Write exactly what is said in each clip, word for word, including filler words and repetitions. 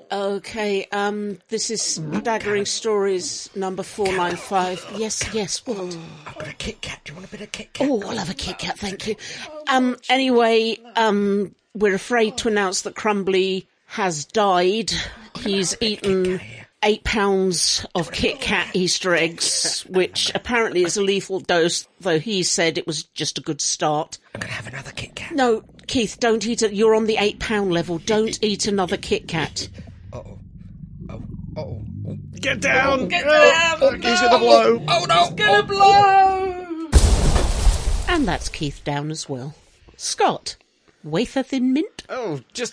Okay, um, this is Staggering Stories number four ninety-five. Yes, yes, what? I've got a Kit Kat. Do you want a bit of Kit Kat? Oh, I'll have a Kit Kat, thank you. Um, anyway, um, we're afraid to announce that Crumbly has died. He's eaten eight pounds of Kit Kat Easter eggs, which apparently is a lethal dose, though he said it was just a good start. I'm going to have another Kit Kat. No, Keith, don't eat it. You're on the eight pound level. Don't eat another Kit Kat. Uh-oh. Oh, uh-oh. Oh. Get down! Get down! Oh, he's going to blow. Oh, no! He's going to blow! And that's Keith down as well. Scott, wafer thin mint? Oh, just...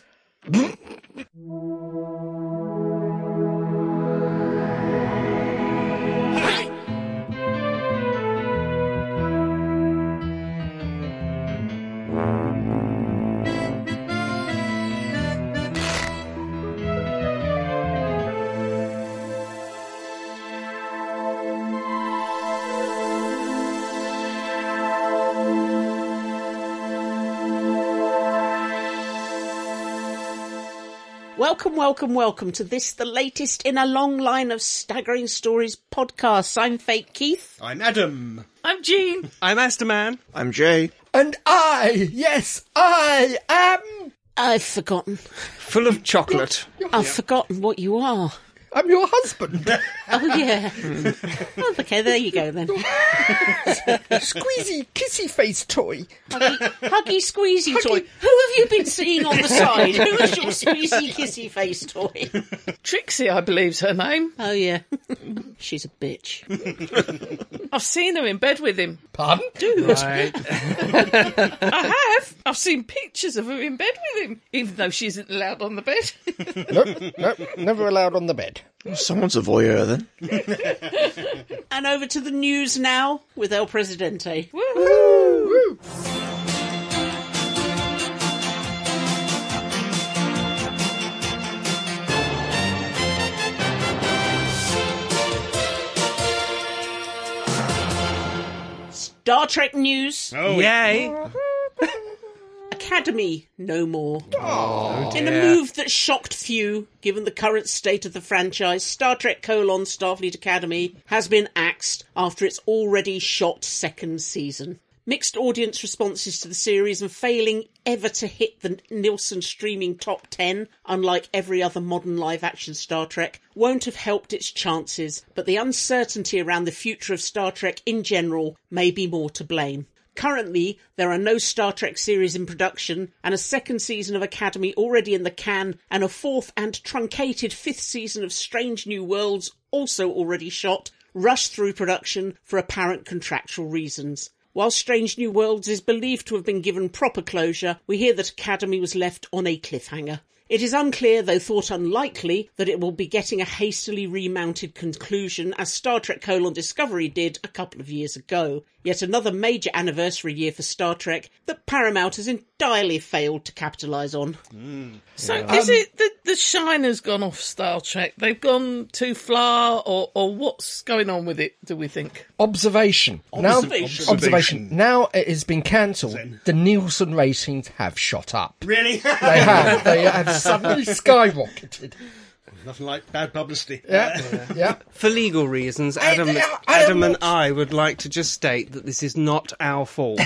Welcome, welcome, welcome to this, the latest in a long line of Staggering Stories podcasts. I'm Fake Keith. I'm Adam. I'm Jean. I'm Asterman. I'm Jay. And I, yes, I am... I've forgotten. Full of chocolate. I've forgotten what you are. I'm your husband. Oh, yeah. Oh, okay, there you go then. Squeezy, kissy face toy. Huggy, huggy squeezy toy. Who have you been seeing on the side? Who is your squeezy kissy face toy? Trixie, I believe's her name. Oh, yeah. She's a bitch. I've seen her in bed with him. Pardon? Dude. Right. I have. I've seen pictures of her in bed with him, even though she isn't allowed on the bed. Nope, nope, never allowed on the bed. Someone's a voyeur then. And over to the news now with El Presidente. Woo-hoo. Woo. Star Trek news. Oh, yay. Academy no more. Oh, In a move that shocked few, given the current state of the franchise, Star Trek colon Starfleet Academy has been axed after its already shot second season. Mixed audience responses to the series and failing ever to hit the Nielsen streaming top ten, unlike every other modern live-action Star Trek, won't have helped its chances, but the uncertainty around the future of Star Trek in general may be more to blame. Currently, there are no Star Trek series in production, and a second season of Academy already in the can, and a fourth and truncated fifth season of Strange New Worlds, also already shot, rushed through production for apparent contractual reasons. While Strange New Worlds is believed to have been given proper closure, we hear that Academy was left on a cliffhanger. It is unclear, though thought unlikely, that it will be getting a hastily remounted conclusion as Star Trek colon Discovery did a couple of years ago. Yet another major anniversary year for Star Trek that Paramount has entirely failed to capitalise on. Mm. So is it that the shine has gone off Star Trek? They've gone too far, or, or what's going on with it, do we think? Observation. Observation. Now, observation. Now it has been cancelled. Zen. The Nielsen ratings have shot up. Really? They have. They have suddenly skyrocketed. Nothing like bad publicity. Yeah, yeah. For legal reasons, Adam, I- I- Adam I- and I would like to just state that this is not our fault.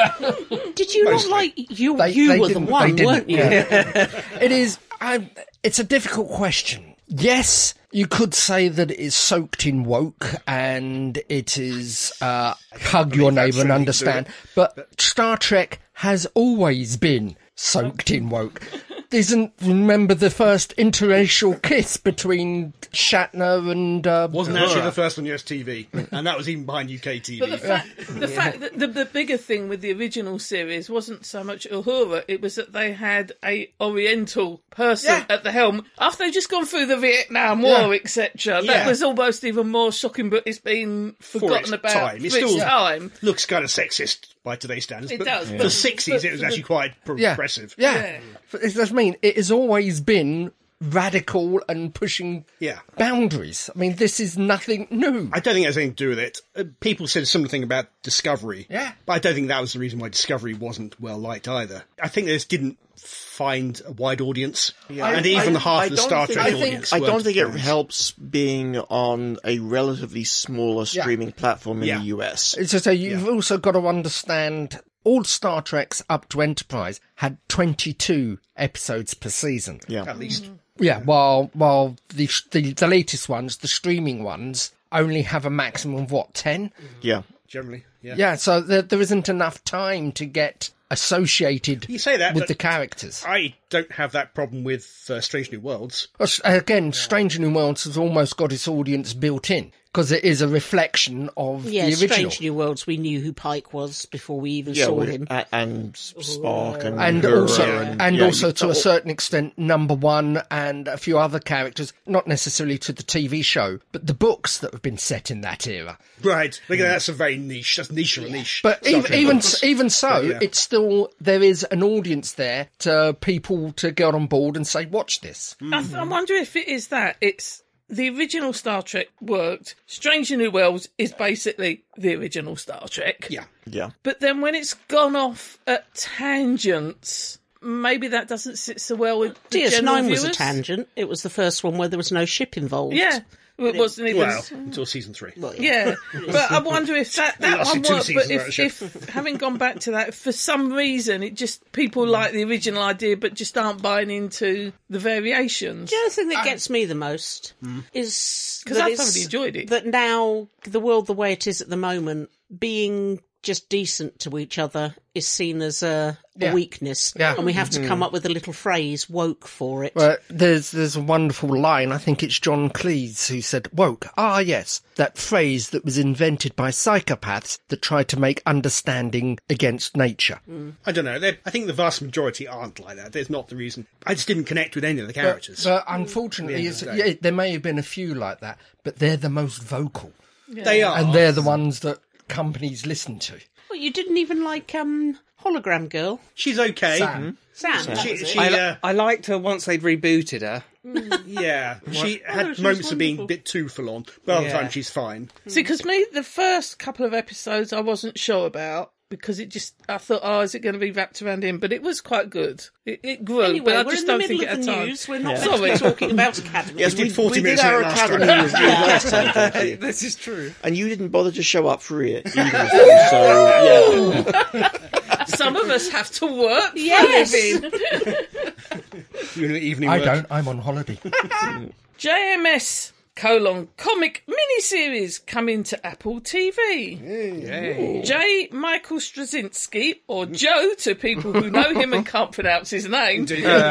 Did you Mostly. not like... You, They- you they were the didn't- one, they didn't, weren't you? yeah. It is. I, it's a difficult question. Yes, you could say that it is soaked in woke and it is uh, hug your neighbour and understand. But Star Trek has always been soaked in woke. Isn't remember the first interracial kiss between Shatner and uh, Wasn't actually the first on U S T V, and that was even behind U K T V. But the fact, the fact that the, the bigger thing with the original series wasn't so much Uhura, it was that they had a Oriental person Yeah. at the helm after they'd just gone through the Vietnam War, Yeah. et cetera. Yeah. That was almost even more shocking, but it's been forgotten its about time. It's for its still- time. Looks kind of sexist by today's standards. It but does, For but- the sixties, but- it was actually quite yeah, progressive. Yeah, Yeah. That's what I mean. It has always been radical and pushing Yeah. boundaries. I mean, this is nothing new. I don't think it has anything to do with it. Uh, people said something about Discovery. Yeah. But I don't think that was the reason why Discovery wasn't well liked either. I think they just didn't find a wide audience. Yeah. And even I- half I the don't Star think- Trek I think- audience I don't weren't think it fans. helps being on a relatively smaller streaming platform in Yeah. the U S. It's just, so you've also got to understand all Star Treks up to Enterprise had twenty-two episodes per season. Yeah. At least. Yeah, while while the, the the latest ones, the streaming ones, only have a maximum of what, ten? Yeah. Generally. Yeah. Yeah, so there, there isn't enough time to get associated You say that, with but the characters. I don't have that problem with uh, Strange New Worlds. Well, s- Again, Stranger New Worlds has almost got its audience built in because it is a reflection of Yeah, the original. Strange New Worlds, we knew who Pike was before we even Yeah, saw well, him. a- and Spock and and Uhura also, and, and yeah, also you- to a certain extent, Number One and a few other characters, not necessarily to the T V show, but the books that have been set in that era. Right. Look at that. That's a very niche. That's niche of a niche. But Star even Trek even, books. even so, Yeah. it's still there is an audience there to people to get on board and say, "Watch this." I, th- I wonder if it is that. It's the original Star Trek worked. Stranger New Worlds is basically the original Star Trek. Yeah. yeah. But then when it's gone off at tangents, maybe that doesn't sit so well with the D S general nine was a viewers. tangent. It was the first one where there was no ship involved. Yeah. It wasn't even... Well, until season three. Yeah, but I wonder if that, that lasted one two worked. But seasons without a if, ship. if having gone back to that, for some reason, it just people like the original idea, but just aren't buying into the variations. The other thing that gets me the most is 'Cause that I it's- thoroughly enjoyed it. That now the world the way it is at the moment, being just decent to each other is seen as a, a Yeah. weakness, Yeah. and we have to come up with a little phrase "woke" for it. Well, there's there's a wonderful line. I think it's John Cleese who said, "Woke." Ah, yes, that phrase that was invented by psychopaths that tried to make understanding against nature. I don't know. They're- I think the vast majority aren't like that. There's not the reason. I just didn't connect with any of the But, characters. but unfortunately, Yeah, it's, exactly. yeah, there may have been a few like that, but they're the most vocal, They are. and they're the ones that companies listen to. Well, you didn't even like um, Hologram Girl, She's okay. Sam. Sam. that She, was it. she, I, li- uh, I liked her once they'd rebooted her. yeah, she Oh, had she was moments of being a wonderful. bit too full on, but other Yeah. times she's fine. See, because me, the first couple of episodes, I wasn't sure about because it just, I thought, oh, is it going to be wrapped around him? But it was quite good. It, it grew, Anyway, but I we're just in the don't middle think of it the had time. news. We're not Yeah. meant to be Sorry. talking about Academy. Yes, did we, forty we minutes did of our it last Academy time. review last time, thank you. This is true. And you didn't bother to show up for it either. So, yeah. Some of us have to work Yes. for a living. Doing the evening I work. don't. I'm on holiday. J M S colon comic miniseries coming to Apple T V. J. Michael Straczynski, or Joe to people who know him and can't pronounce his name,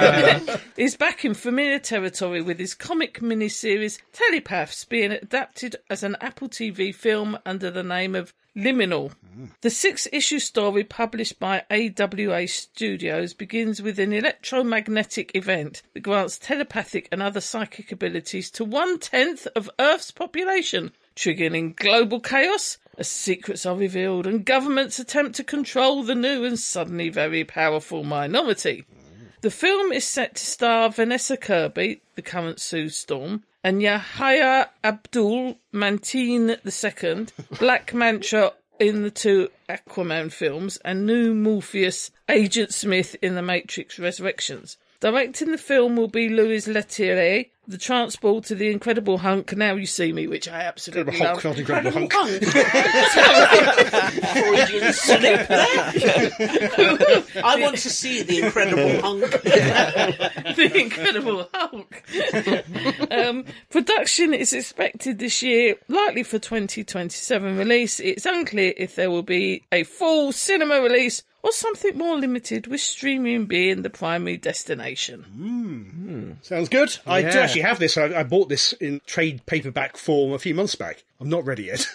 is back in familiar territory with his comic miniseries Telepaths being adapted as an Apple T V film under the name of Liminal. The six-issue story published by A W A Studios begins with an electromagnetic event that grants telepathic and other psychic abilities to one-tenth of Earth's population, triggering global chaos as secrets are revealed and governments attempt to control the new and suddenly very powerful minority. The film is set to star Vanessa Kirby, the current Sue Storm, and Yahya Abdul Mateen the Second, Black Manta in the two Aquaman films, and new Morpheus, Agent Smith in The Matrix Resurrections. Directing the film will be Louis Leterrier, the transport of the Incredible Hulk, Now You See Me, which I absolutely Hulk, love. not Incredible Hulk. Freudian slip there. I want to see the Incredible Hunk. The Incredible Hulk. um, production is expected this year, likely for twenty twenty-seven release. It's unclear if there will be a full cinema release or something more limited, with streaming being the primary destination. Sounds good. I do Yeah. actually have this. I, I bought this in trade paperback form a few months back. I'm not ready yet.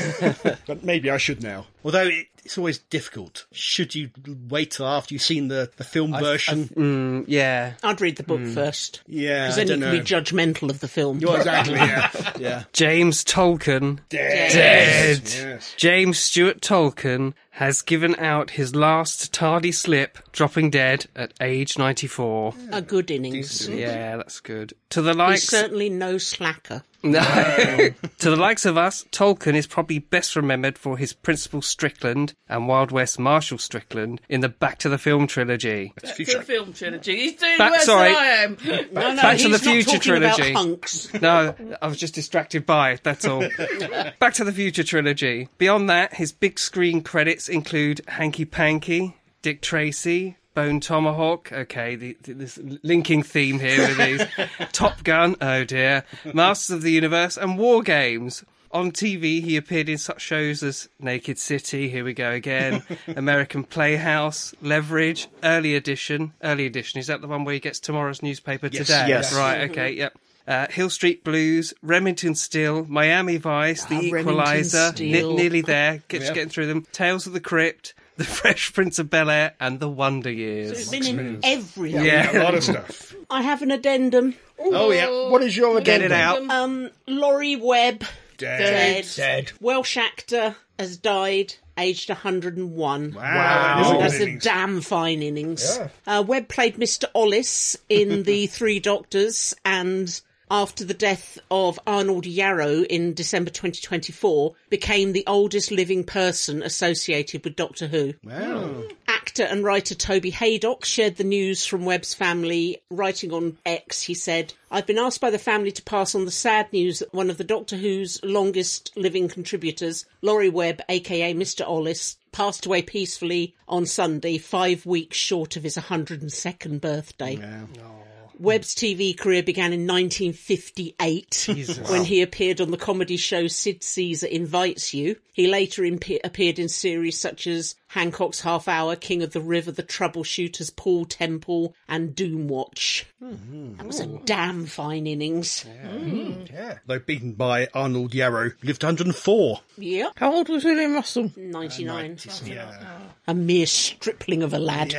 But maybe I should now. Although it, it's always difficult. Should you wait till after you've seen the, the film version? Mm, yeah. I'd read the book first. Yeah, Because I then you don't can know. be judgmental of the film. Well, exactly, yeah. yeah. James Tolkien. Dead. Dead. Yes. James Stuart Tolkien has given out his last tardy slip, dropping dead at age ninety-four. A good innings. Yeah, that's good. To the He's likes... certainly no slacker. No. To the likes of us, Tolkien is probably best remembered for his Principal Strickland and Wild West Marshal Strickland in the Back to the Film trilogy. It's The future. film trilogy. He's doing Back- worse sorry. than I am. No, no, Back to he's the not Future talking about trilogy. hunks. No, I was just distracted by it, that's all. Back to the Future trilogy. Beyond that, his big screen credits include Hanky Panky, Dick Tracy, Bone Tomahawk, okay, the, the, this linking theme here with these, Top Gun, oh dear, Masters of the Universe, and War Games. On T V, he appeared in such shows as Naked City, here we go again, American Playhouse, Leverage, Early Edition. Early Edition, is that the one where he gets tomorrow's newspaper Yes. today? Yes. Right, okay, yep. Uh, Hill Street Blues, Remington Steele, Miami Vice, The Ah, Remington Equalizer, Steele. ne- nearly there, get, just Yep. getting through them, Tales of the Crypt, The Fresh Prince of Bel-Air, and The Wonder Years. He's been in everything. Yeah. A lot of stuff. I have an addendum. Oh, yeah. What is your Get it addendum? out. Um, Laurie Webb, Dead. dead. Welsh actor, has died, aged one hundred and one. Wow. Wow. That's a Innings. damn fine innings. Uh, Webb played Mister Ollis in The Three Doctors, and after the death of Arnold Yarrow in December twenty twenty-four, became the oldest living person associated with Doctor Who. Wow. Actor and writer Toby Haydock shared the news from Webb's family. Writing on X, he said, "I've been asked by the family to pass on the sad news that one of the Doctor Who's longest living contributors, Laurie Webb, aka Mister Ollis, passed away peacefully on Sunday, five weeks short of his one hundred and second birthday." Yeah. Webb's T V career began in nineteen fifty-eight when he appeared on the comedy show Sid Caesar Invites You. He later impe- appeared in series such as Hancock's Half Hour, King of the River, The Troubleshooters, Paul Temple, and Doomwatch. Mm-hmm. That was a damn fine innings. Yeah. Though beaten by Arnold Yarrow, lived one hundred and four. Yep, How old was William Russell? ninety-nine. Yeah. A mere stripling of a lad.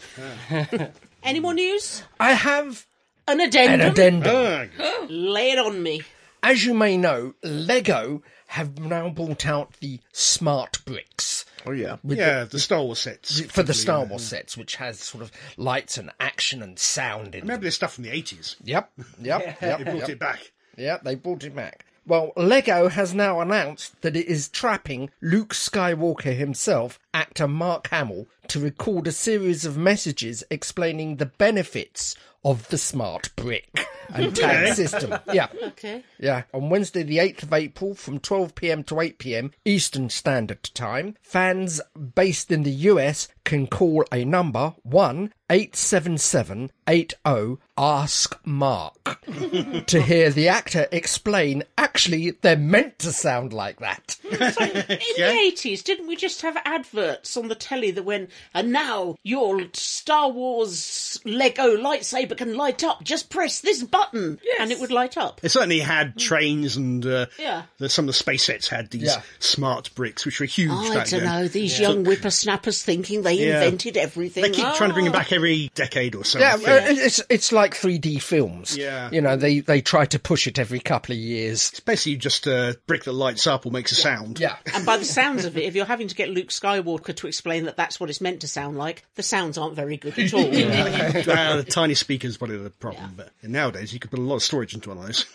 Yeah. Any more news? I have An an addendum? addendum. Ah, Lay it on me. As you may know, Lego have now brought out the smart bricks Oh, yeah. yeah, the Star Wars sets. for the Star Wars sets, which has sort of lights and action and sound in Remember them. this stuff from the eighties? Yep, yep, yep. They brought yep. it back. Yeah, they brought it back. Well, Lego has now announced that it is trapping Luke Skywalker himself, actor Mark Hamill, to record a series of messages explaining the benefits of the smart brick and tag Okay. system. Yeah. Okay. Yeah, on Wednesday the eighth of April from twelve p.m. to eight p.m. Eastern Standard Time, fans based in the U S can call a number one eight seven seven eight zero Ask Mark to hear the actor explain actually they're meant to sound like that. In the eighties, didn't we just have adverts on the telly that went, and now your Star Wars Lego lightsaber can light up, just press this button, and it would light up. It certainly had trains, and uh, Yeah. the, some of the space sets had these Yeah. smart bricks, which were huge I back don't then. know, these young whippersnappers thinking they Yeah. invented everything. They keep trying to bring Ah. them back every decade or so. Yeah, I think. uh, it's it's like three D films. Yeah. You know, they, they try to push it every couple of years. It's basically just a brick that lights up or makes a sound. Yeah. And by the sounds of it, if you're having to get Luke Skywalker to explain that that's what it's meant to sound like, the sounds aren't very good at all. Uh, the tiny speaker's probably the problem, but nowadays you could put a lot of storage into one of those.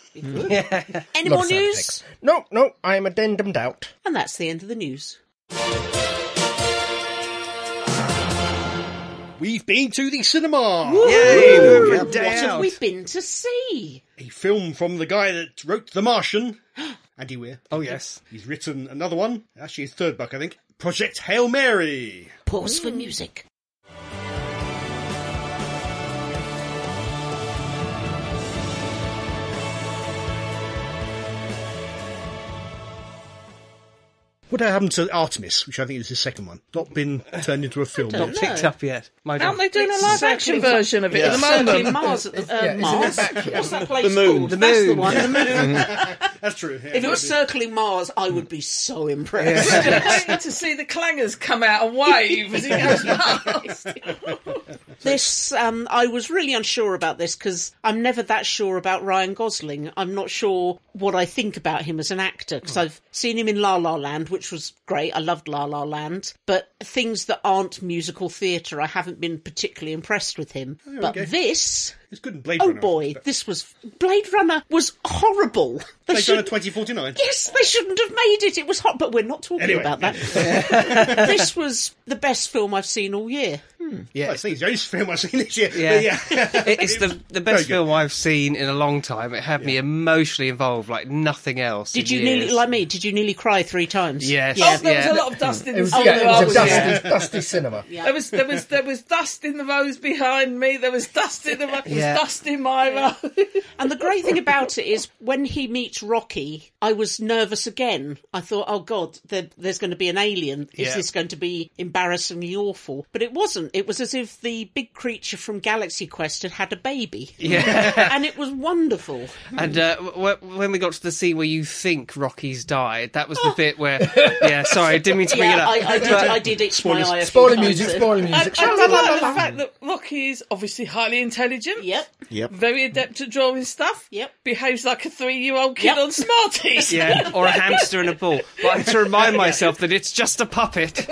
Any Lot more of sound news? effects. No, no, I am addendummed out. And that's the end of the news. We've been to the cinema! Yay! What have we been to see? A film from the guy that wrote The Martian, Andy Weir. Oh, yes. He's written another one, actually his third book, I think. Project Hail Mary. Pause for music. What happened to Artemis, which I think is his second one? Not been turned into a film don't yet. know. Picked up yet? My Aren't they doing a It's live action circling- version of it Yeah. at the Circling moment? Mars at the uh, Yeah, isn't it Mars. back- What's that place The moon. called? The That's the moon. one. The moon. That's true. Yeah. If it was circling Mars, I would be so impressed. I'm waiting to see the clangers come out and wave as he goes past. This, um, I was really unsure about this because I'm never that sure about Ryan Gosling. I'm not sure what I think about him as an actor because I've seen him in La La Land, which was great. I loved La La Land. But things that aren't musical theatre, I haven't been particularly impressed with him. but okay. this... It's good in Blade Oh Runner. boy, this was... Blade Runner was horrible. They Blade Runner should- twenty forty-nine. Yes, they shouldn't have made it. It was hot, but we're not talking Anyway. about that. This was the best film I've seen all year. Yeah, Well, I think it's the only film I've seen this year. Yeah. But yeah. It- it's the the Very best good. film I've seen in a long time. It had me emotionally involved like nothing else. Did in you years. nearly, like me, did you nearly cry three times? Yes. Oh, there Yeah. was a lot of dust in It was, the yeah, cinema. it I was a was dusty, here. dusty cinema. There was there was there was dust in the rows behind me. There was dust in the row. There was Yeah. dust in my row. And the great thing about it is when he meets Rocky, I was nervous again. I thought, oh God, there, there's going to be an alien. Is Yeah. this going to be embarrassingly awful? But it wasn't. It was as if the big creature from Galaxy Quest had had a baby. Yeah. And it was wonderful. And uh, w- w- when we got to the scene where you think Rocky's died, that was the bit where. Yeah, sorry, I didn't mean to bring it Yeah, up. I, I did. I did itch my eye. A few Spoiler times music, there. spoiler I, I music. did like the fact that Rocky is obviously highly intelligent. Yep. Yep. Very adept at drawing stuff. Yep. Behaves like a three-year-old kid Yep. on Smarties. Yeah, or a hamster and a ball. But I have to remind myself that it's just a puppet.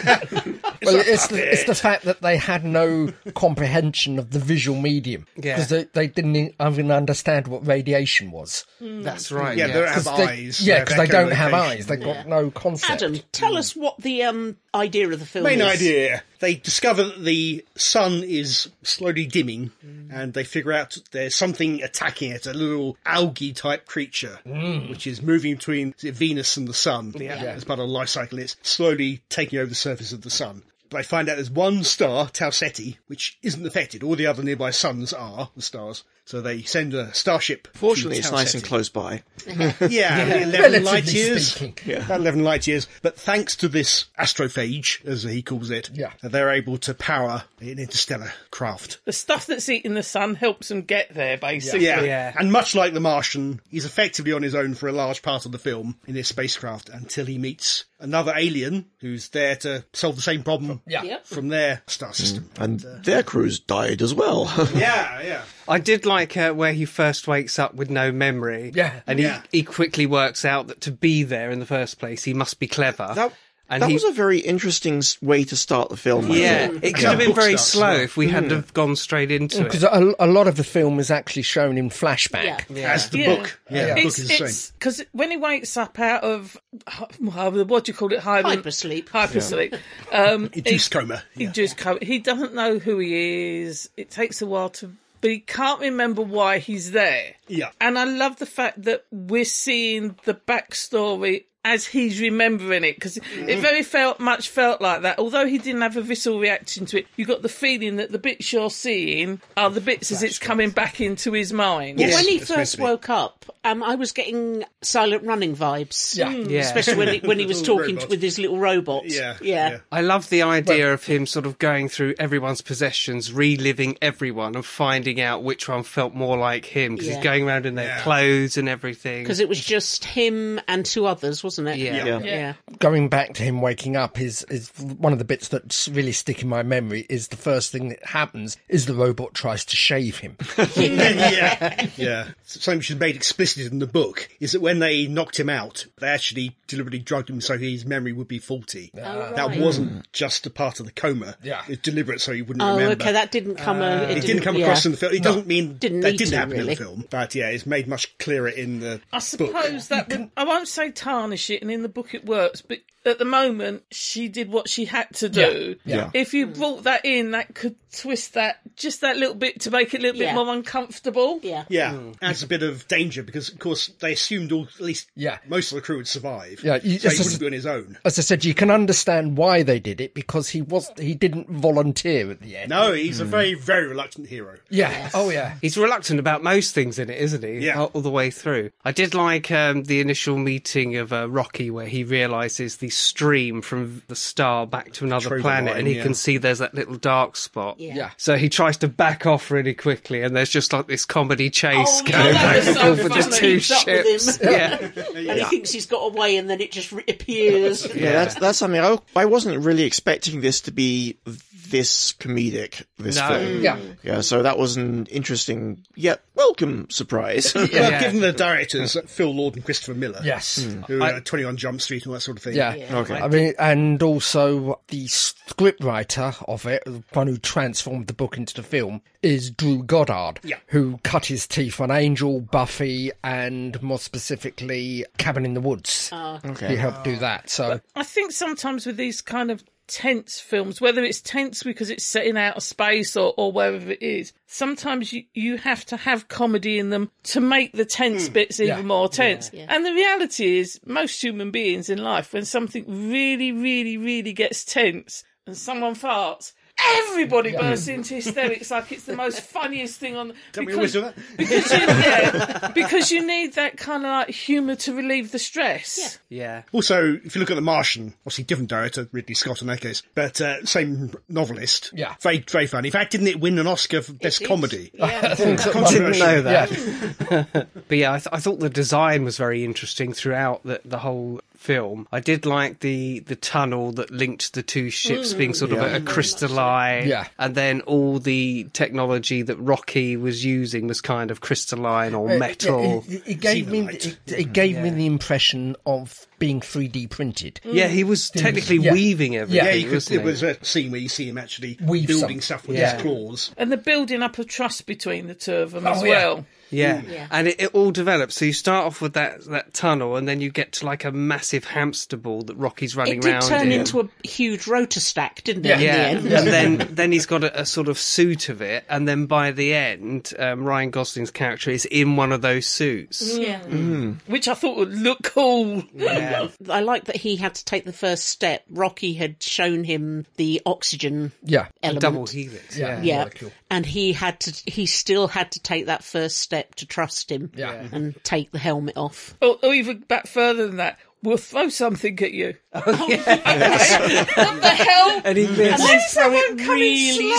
Well, it's the, it's the fact that they had no comprehension of the visual medium Yeah. because they, they didn't even understand what radiation was. That's right. Yeah, Yeah, they don't have 'Cause they- eyes. yeah, because they don't have echolocation. eyes. They've got no concept. Adam, tell us what the um, idea of the film Main is. idea. They discover that the sun is slowly dimming and they figure out there's something attacking it, a little algae type creature, which is moving between is it Venus and the sun as part of the life cycle. It's slowly taking over the surface of the sun. But they find out there's one star, Tau Ceti, which isn't affected. All the other nearby suns are, the stars. So they send a starship. Fortunately, to it's Tau nice Ceti. and close by. Yeah, eleven Relatively light years. speaking. About eleven light years. But thanks to this astrophage, as he calls it, Yeah. they're able to power an interstellar craft. The stuff that's eating the sun helps them get there, basically. Yeah. Yeah. And much like The Martian, he's effectively on his own for a large part of the film in this spacecraft until he meets another alien who's there to solve the same problem Yeah. Yep. from their star system. And their crews died as well. Yeah, yeah. I did like uh, where he first wakes up with no memory. Yeah. And Yeah. he, he quickly works out that to be there in the first place, he must be clever. That, and that he, was a very interesting s- way to start the film. I yeah, thought. it could Yeah. have been Book very starts, slow yeah. if we hadn't have gone straight into it. Because a, a lot of the film is actually shown in flashback. Yeah. As the Yeah. book. Yeah, the book It's is the same. it's because when he wakes up out of what do you call it? Hyper, Hypersleep. Hypersleep. Um, Induced coma. he, Yeah. he just co- he doesn't know who he is. It takes a while to, but he can't remember why he's there. Yeah. And I love the fact that we're seeing the backstory as he's remembering it, because it very felt much felt like that. Although he didn't have a visceral reaction to it, you got the feeling that the bits you're seeing are the bits as it's coming back into his mind. Yes. When he it's meant first to be. woke up, um, I was getting Silent Running vibes. Yeah. Yeah. Especially when he, when he was Little talking robot. with his little robot. Yeah, Yeah. yeah. I love the idea of him sort of going through everyone's possessions, reliving everyone and finding out which one felt more like him, because Yeah. he's going around in their Yeah. clothes and everything. Because it was just him and two others, wasn't it? Yeah. Yeah. Yeah. Going back to him waking up is is one of the bits that really stick in my memory. Is the first thing that happens is the robot tries to shave him. yeah, yeah. Something which is made explicit in the book is that when they knocked him out, they actually deliberately drugged him so his memory would be faulty. Oh, That right. wasn't just a part of the coma. Yeah. It's deliberate so he wouldn't Oh, remember. okay, that didn't come. uh, It didn't come across in the film. It doesn't mean Didn't that need didn't to, happen in really. the film. But yeah, it's made much clearer in the I book. suppose that would, I won't say tarnish it, and in the book it works, but at the moment, she did what she had to do. Yeah. Yeah. If you brought that in, that could twist that just that little bit to make it a little Yeah. bit more uncomfortable. Yeah. Yeah, adds a bit of danger because, of course, they assumed all, at least Yeah. most of the crew would survive. Yeah, you- so he it's a- wouldn't be on his own. As I said, you can understand why they did it because he was he didn't volunteer at the end. No, he's a very, very reluctant hero. Yeah. Oh yeah. He's reluctant about most things in it, isn't he? Yeah. All, all the way through. I did like um, the initial meeting of uh, Rocky where he realises the stream from the star back to another Trover planet, line, and he yeah. can see there's that little dark spot. Yeah. Yeah. So he tries to back off really quickly, and there's just like this comedy chase Oh, yeah, going that back was and so forth with the funny. two Keeps up with ships. him. Yeah. And he thinks he's got away, and then it just reappears. Yeah, that's that's something I, I wasn't really expecting this to be this comedic. This No. film, Yeah. yeah. So that was an interesting yet welcome surprise. Well, Yeah. given the directors, Phil Lord and Christopher Miller, Yes. who are twenty-one Jump Street and all that sort of thing. Yeah. Okay. I mean, and also the scriptwriter of it, the one who transformed the book into the film, is Drew Goddard, Yeah. who cut his teeth on Angel, Buffy, and more specifically, Cabin in the Woods. Okay. He helped do that. So I think sometimes with these kind of tense films, whether it's tense because it's set in outer space or, or wherever it is, sometimes you, you have to have comedy in them to make the tense bits even Yeah. more tense. Yeah. And the reality is, most human beings in life, when something really, really, really gets tense and someone farts, everybody bursts into hysterics like it's the most funniest thing on. Don't we always do that? Because you, yeah, because you need that kind of like humour to relieve the stress. Yeah. Also, if you look at The Martian, obviously different director, Ridley Scott in that case, but uh, same novelist. Yeah. Very, very funny. In fact, didn't it win an Oscar for Best did. Comedy? Yeah. Didn't know that. yeah. But yeah, I, th- I thought the design was very interesting throughout the, the whole film. I did like the, the tunnel that linked the two ships being sort of a, a crystalline. Yeah. And then all the technology that Rocky was using was kind of crystalline or metal. It, it, it gave me Xenolite. it, it gave me the impression of being three D printed. Yeah, he was technically Yeah. weaving everything. Yeah, you could, wasn't it he? was a scene where you see him actually Weave building some- stuff with yeah. his claws. And the building up of trust between the two of them Oh, as yeah. well. Yeah. Yeah. And it, it all develops. So you start off with that, that tunnel, and then you get to like a massive hamster ball that Rocky's running It did around turn in. into a huge rotor stack, didn't it? Yeah. in Yeah, the end? and then then he's got a, a sort of suit of it, and then by the end, um, Ryan Gosling's character is in one of those suits. Yeah. Which I thought would look cool. Yeah, I like that he had to take the first step. Rocky had shown him the oxygen Yeah. element. double helix. Yeah, Yeah, molecule. and he had to. He still had to take that first step to trust him. Yeah. and take the helmet off. Or, or even back further than that, we'll throw something at you. Oh, What the hell? and he And lives. then is throw everyone it coming really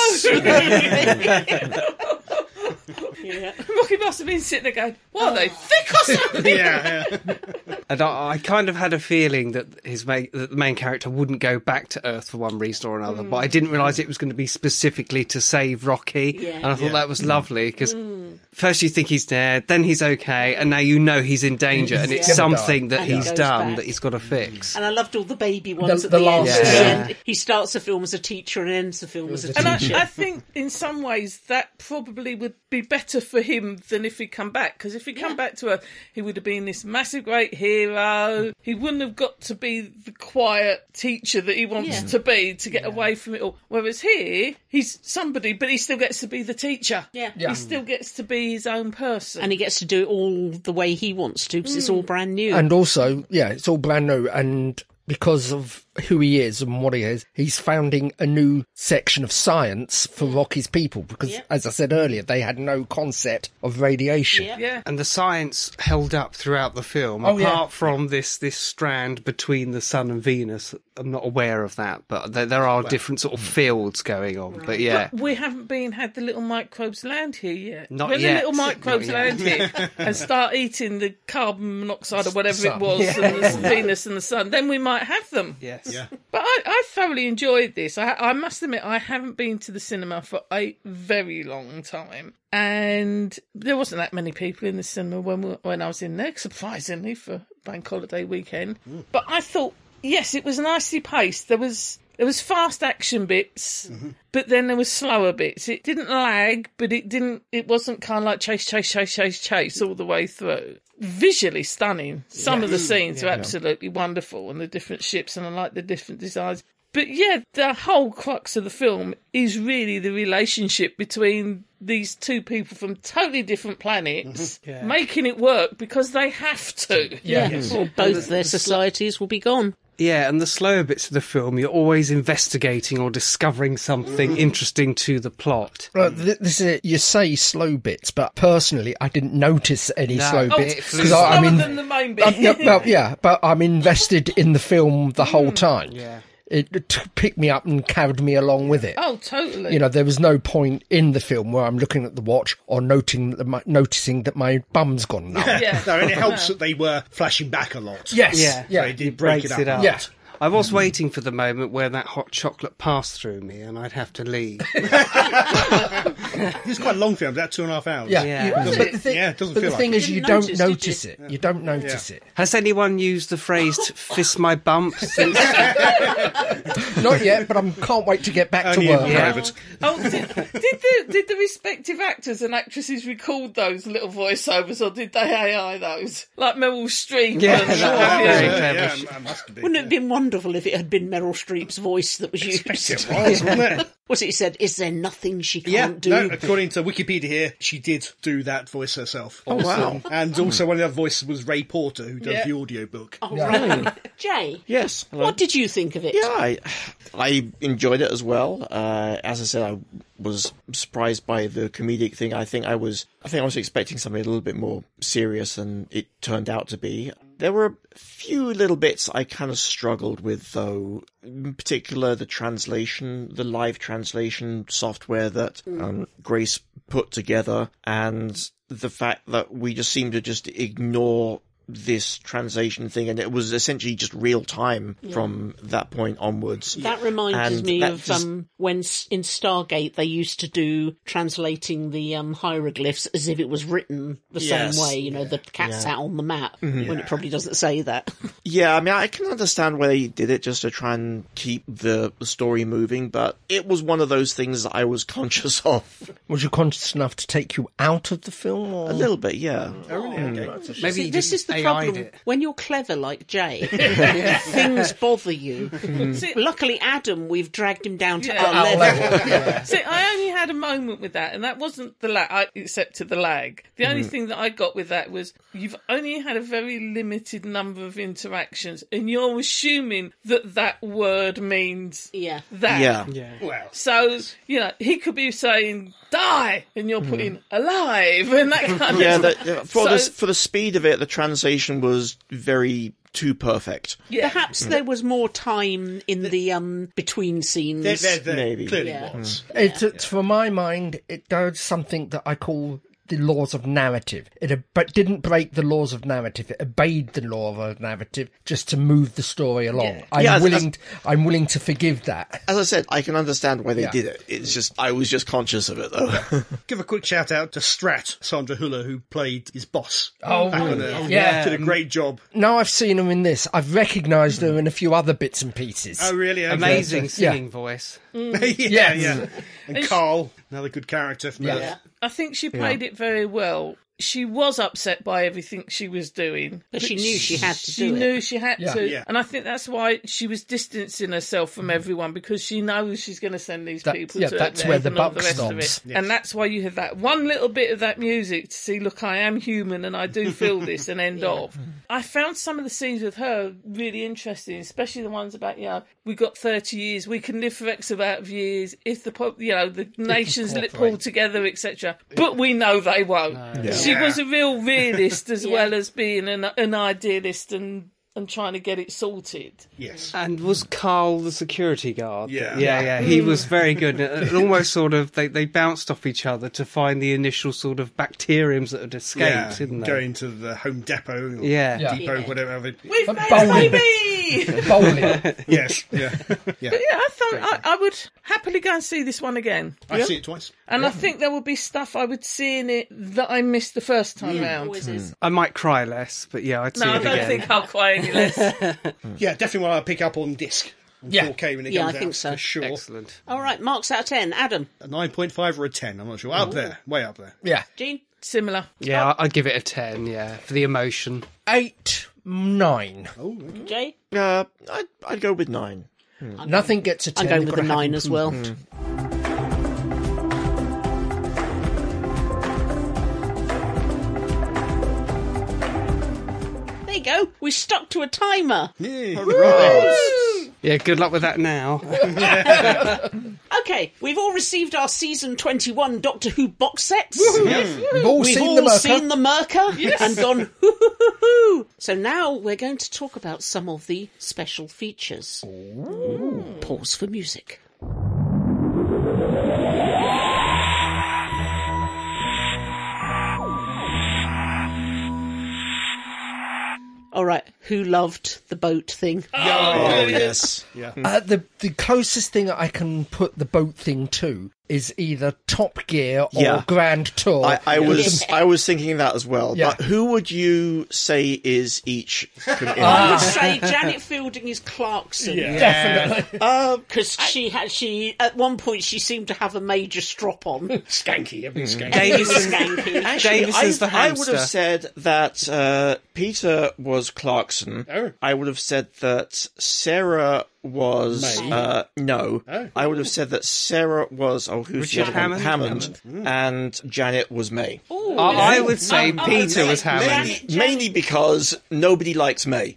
slow? slowly. Yeah. Rocky must have been sitting there going, what are they, thick or something? Yeah, yeah. And I, I kind of had a feeling that his main, that the main character wouldn't go back to Earth for one reason or another, but I didn't realise it was going to be specifically to save Rocky. Yeah. And I thought Yeah. that was lovely because first you think he's dead, then he's okay, and now you know he's in danger, and it's gonna something that And he he's goes done back. that he's got to fix. And I loved all the baby ones The- at the the, end. last At the two. end. He starts the film as a teacher and ends the film as a And I, teacher. I think in some ways that probably would be better for him than if he'd come back. Because if he'd come Yeah. back to Earth, he would have been this massive great hero. He wouldn't have got to be the quiet teacher that he wants Yeah. to be to get away from it all. Whereas here, he's somebody, but he still gets to be the teacher. Yeah. Yeah. He still gets to be his own person. And he gets to do it all the way he wants to because it's all brand new. And also, yeah, it's all brand new. And because of who he is and what he is, he's founding a new section of science for Rocky's people. Because, Yep. as I said earlier, they had no concept of radiation. Yeah. yeah. And the science held up throughout the film, Oh, yeah. apart from this this strand between the Sun and Venus. I'm not aware of that, but there, there are different sort of fields going on. But yeah, We haven't been had the little microbes land here yet. Not when yet. the little microbes Not yet. land here and start eating the carbon monoxide or whatever Sun. it was, and the Venus and the sun, then we might have them. yes, Yeah. But I, I thoroughly enjoyed this. I, I must admit, I haven't been to the cinema for a very long time. And there wasn't that many people in the cinema when we, when I was in there, surprisingly, for bank holiday weekend. But I thought, yes, it was nicely paced. There was there was fast action bits, Mm-hmm. but then there was slower bits. It didn't lag, but it didn't. It wasn't kind of like chase, chase, chase, chase, chase all the way through. Visually stunning. Some of the scenes are absolutely wonderful, and the different ships, and I like the different designs. But yeah, the whole crux of the film is really the relationship between these two people from totally different planets Yeah. making it work because they have to. Yeah, or both their societies will be gone. Yeah, and the slower bits of the film, you're always investigating or discovering something interesting to the plot. Well, th- this is you say slow bits, but personally, I didn't notice any No. slow Oh, bits it because Slower I, I mean, than the main bit. uh, no, well, yeah, but I'm invested in the film the whole time. Yeah. It, it t- picked me up and carried me along with it. Oh, totally. You know, there was no point in the film where I'm looking at the watch or noting that my, noticing that my bum's gone numb. Yeah. No, and it helps that they were flashing back a lot. Yes, Yeah. yeah, So it did break Breaks it up. it up. yeah. I was waiting for the moment where that hot chocolate passed through me and I'd have to leave. It's quite a long film, about two and a half hours. Yeah, Yeah. You- Doesn't but it? the thing, Yeah, it doesn't but feel the like thing it. is, you Didn't don't notice, did notice you? it. You don't notice it. Has anyone used the phrase "fist my bump" since? Not yet, but I can't wait to get back Only to in work. private. Oh, did, did the did the respective actors and actresses record those little voiceovers, or did they A I those? Like Meryl Streep? Yeah, and that what was have you? very Yeah, clever. yeah, it must have been. Wouldn't it have been wonderful if it had been Meryl Streep's voice that was used? It was, wasn't it? Was it he said, is there nothing she Yeah, can't do? no, according to Wikipedia here, she did do that voice herself. Oh, wow. And also one of the other voices was Ray Porter, who does Yeah. the audiobook. Oh, right. Jay, Yes. Hello. what did you think of it? Yeah, I, I enjoyed it as well. Uh, as I said, I was surprised by the comedic thing. I think I was, I think I was expecting something a little bit more serious than it turned out to be. There were a few little bits I kind of struggled with, though. In particular, the translation, the live translation software that um, Grace put together, and the fact that we just seem to just ignore this translation thing, and it was essentially just real time from that point onwards. That reminds And me that of just- um, when s- in Stargate they used to do translating the um, hieroglyphs as if it was written the Yes. same way, you know, the cat sat on the map, when it probably doesn't say that. Yeah, I mean, I can understand why they did it just to try and keep the the story moving, but it was one of those things that I was conscious of. Was you conscious enough to take you out of the film? Or? A little bit, yeah. Oh, really? Okay. Maybe See, you this is just the A I'd problem. it. When you're clever like Jay, things bother you. See, Luckily, Adam, we've dragged him down to Yeah. our Our level. See, I only had a moment with that, and that wasn't the lag. I accepted the lag. The only thing that I got with that was you've only had a very limited number of interactions, and you're assuming that that word means Yeah. that. Yeah. Yeah. Well, So, you know, he could be saying die, and you're putting alive, and that kind Yeah, of the, yeah, for, So- the, for the speed of it, the translation was very too perfect. Yeah. Perhaps there was more time in the um between scenes. there, there, there Maybe. clearly Yeah. was. It's, it's for my mind, it does something that I call the laws of narrative. It ob- but didn't break the laws of narrative. It obeyed the law of narrative just to move the story along. Yeah. I'm Yeah, as- willing. I'm willing to forgive that. As I said, I can understand why they Yeah. did it. It's just, I was just conscious of it, though. Give a quick shout out to Strat, Sandra Huller, who played his boss. Oh, back on Earth. yeah. Did a great job. Now I've seen him in this. I've recognised him in a few other bits and pieces. Oh, really? Okay. Amazing Yeah. singing voice. yeah, Yes. yeah. And Carl, another good character from Earth. I think she played it very well. She was upset by everything she was doing. But she knew she had to She do it. knew she had Yeah. to. Yeah. And I think that's why she was distancing herself from everyone, because she knows she's going to send these That- people yeah, to that's Earth where the and all buck the rest of stops. it. And that's why you have that one little bit of that music to see, look, I am human and I do feel this, and end of. I found some of the scenes with her really interesting, especially the ones about, you know, we got thirty years, we can live for X amount of years if the, po- you know, the nations let pull together, et cetera. But we know they won't. She was a real realist as Yeah. well as being an, an idealist and and trying to get it sorted. Yes. And was Carl the security guard? Yeah. yeah, yeah. He was very good. And almost sort of they, they bounced off each other to find the initial sort of bacteriums that had escaped, Yeah, didn't they? going to the Home Depot or Yeah. Yeah. Depot, Yeah. whatever. We've But made bowling. a baby! Bowling. Yes, yeah. yeah. Yeah, I thought I, I would happily go and see this one again. I've seen it twice. And I think there would be stuff I would see in it that I missed the first time Yeah, round. always is. I might cry less, but yeah, I'd see No, I it don't again. think I'll cry any less. Yeah, definitely one I'll pick up on disc. on Yeah. four K when it Yeah, comes I think out, so. for sure. Excellent. All right, marks out of ten. Adam, A nine point five or a ten, I'm not sure. Up there, way up there. Yeah. Jean, Similar. Yeah, I- I'd give it a ten, yeah, for the emotion. Eight, nine. Jay. Uh, I'd, I'd go with nine. Nothing gets a ten. I'm going You've with a gotta have nine as well. improvement. There you go. We stuck to a timer. Yeah, good luck with that now. Okay, we've all received our season twenty-one Doctor Who box sets. We've all We've seen all the Merca. seen the Merca and gone hoo hoo hoo hoo. So now we're going to talk about some of the special features. Pause for music. All right, who loved the boat thing? Oh, yes. Yeah. Uh, the the closest thing I can put the boat thing to is either Top Gear or Yeah. Grand Tour. I, I was I was thinking that as well. Yeah. But who would you say is each? I would say Janet Fielding is Clarkson. Definitely. Because she had, she at one point she seemed to have a major strop on. Skanky, a big skanky. Davison, Skanky. Actually, Davison's I, the I would hamster. have said that uh, Peter was Clarkson. Oh. I would have said that Sarah was May. uh, no. Oh. I would have said that Sarah was oh who's Richard the other one? Hammond? Hammond, and Janet was May. I, I would say Um, I would Peter say was Hammond. Janet- Mainly because nobody likes May.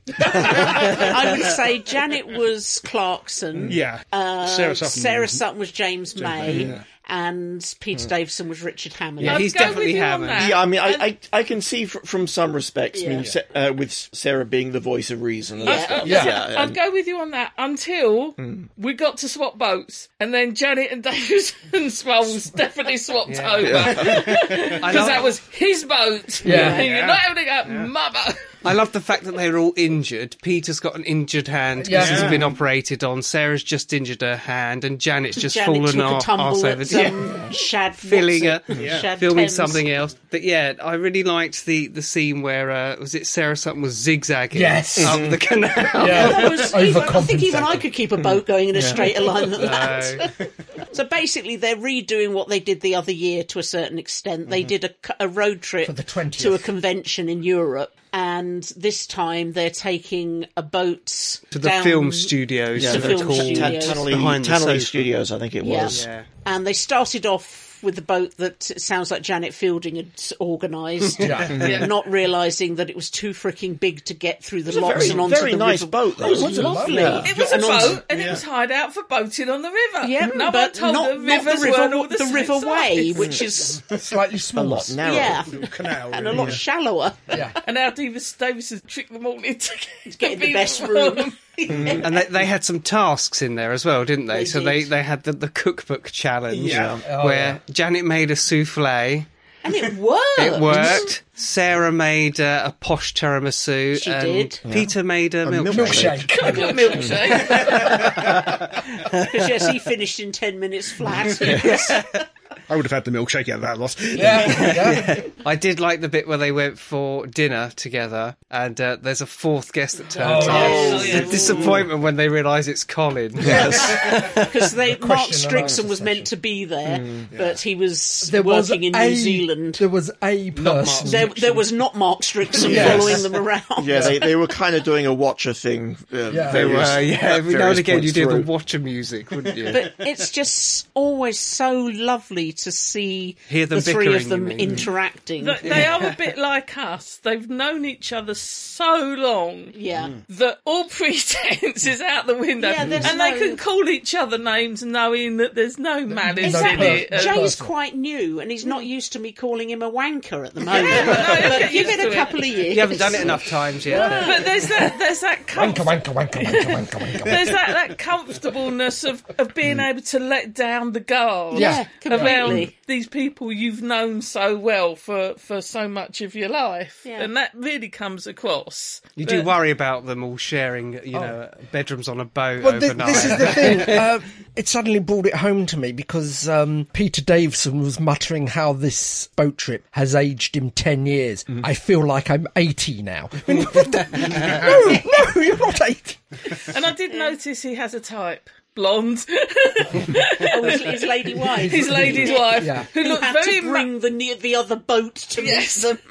I would say Janet was Clarkson. Yeah. Uh, Sarah Sutton. Sarah Sutton was James May. yeah. And Peter Davison was Richard Hammond. Yeah, I'd he's go with definitely you on Hammond. that. Yeah, I mean, I, And- I, I can see fr- from some respects, I mean, Yeah. Sa- uh, with Sarah being the voice of reason. And Yeah. stuff. Yeah. yeah, I'd and- go with you on that until Hmm. we got to swap boats, and then Janet and Davison's roles definitely swapped Yeah. over I because love, that was his boat. Yeah. And you're not having a mother. I love the fact that they're all injured. Peter's got an injured hand because Yeah. he's been operated on. Sarah's just injured her hand, and Janet's just Janet fallen took a off tumble arse at over. some Shad Filling what's it, it? Shad filming Thames. something else. But yeah, I really liked the, the scene where uh, was it Sarah Sutton was zigzagging Yes. up the canal. That was even, I think even I Overcompensating. could keep a boat going in a straighter line than that. So basically, they're redoing what they did the other year to a certain extent. They did a, c- a road trip For the twentieth. to a convention in Europe, and this time they're taking a boat To the down- film studios, yeah, to they're film called studios. Tan- Tannerley, Behind the Tannerley sofa. Studios, I think it Yeah. was. Yeah. And they started off with the boat that it sounds like Janet Fielding had organised, Yeah. not realising that it was too freaking big to get through the It's a locks very, and onto very the nice river. boat, though. It was wasn't it? lovely. Yeah. It was a And on- boat, and yeah. it was hired out for boating on the river. Yeah, no but one told not, the not rivers the river, weren't all the, the same river way, size. which is Slightly smaller. lot narrower. yeah, Little canal. and a really, lot yeah. shallower. Yeah. And how Davis Davison tricked them all into Getting the being best warm. room. And they, they had some tasks in there as well, didn't they? They so did. they, they had the, the cookbook challenge Yeah. Oh, where Janet made a souffle. And it worked. It worked. Sarah made uh, a posh tiramisu. She and did. Peter made a, milkshake. Milkshake. A good milkshake. Because yes, he finished in ten minutes flat. I would have had the milkshake out of that lot. Yeah. Yeah. I did like the bit where they went for dinner together, and uh, there's a fourth guest that turns Oh, up. yes. The disappointment when they realise it's Colin. Because they Mark question and Strickson answer was meant session. to be there, but he was There was working in a, New Zealand. There was a person. There, there was not Mark Strickson Yes. following them around. Yeah, they, they were kind of doing a watcher thing. Uh, Yeah. They were, various- yeah, at every now various and again you points did the through. watcher music, wouldn't you? But it's just always so lovely to see Hear them the three bickering, of them you mean? interacting. Th- They are a bit like us. They've known each other so long yeah. that all pretense is out the window. Yeah, there's and no- they can call each other names knowing that there's no malice Exactly. in it. And- Jay- Jay's person. quite new, and he's not used to me calling him a wanker at the moment. Yeah, no, he'll but get give used it to a it. couple of years. You haven't done it enough times yet. then. But there's that there's that Wanker, comfort. wanker, wanker, wanker, wanker, wanker. There's that, that comfortableness of, of being able to let down the guard Yeah, completely. around these people you've known so well for, for so much of your life. Yeah. And that really comes across. You do But- worry about them all sharing, you know, bedrooms on a boat Well, thi- overnight. this is the thing. Uh, it suddenly brought it home to me because um, Peter Davison was muttering how this boat trip has aged him ten years. I feel like I'm eighty now. I mean, what the- no, no, you're not eighty. And I did notice he has a type. Blonde. Oh, his, his lady wife. His lady's wife. Yeah. Who Who looked had very to bring the ne- the other boat to Yes. meet them.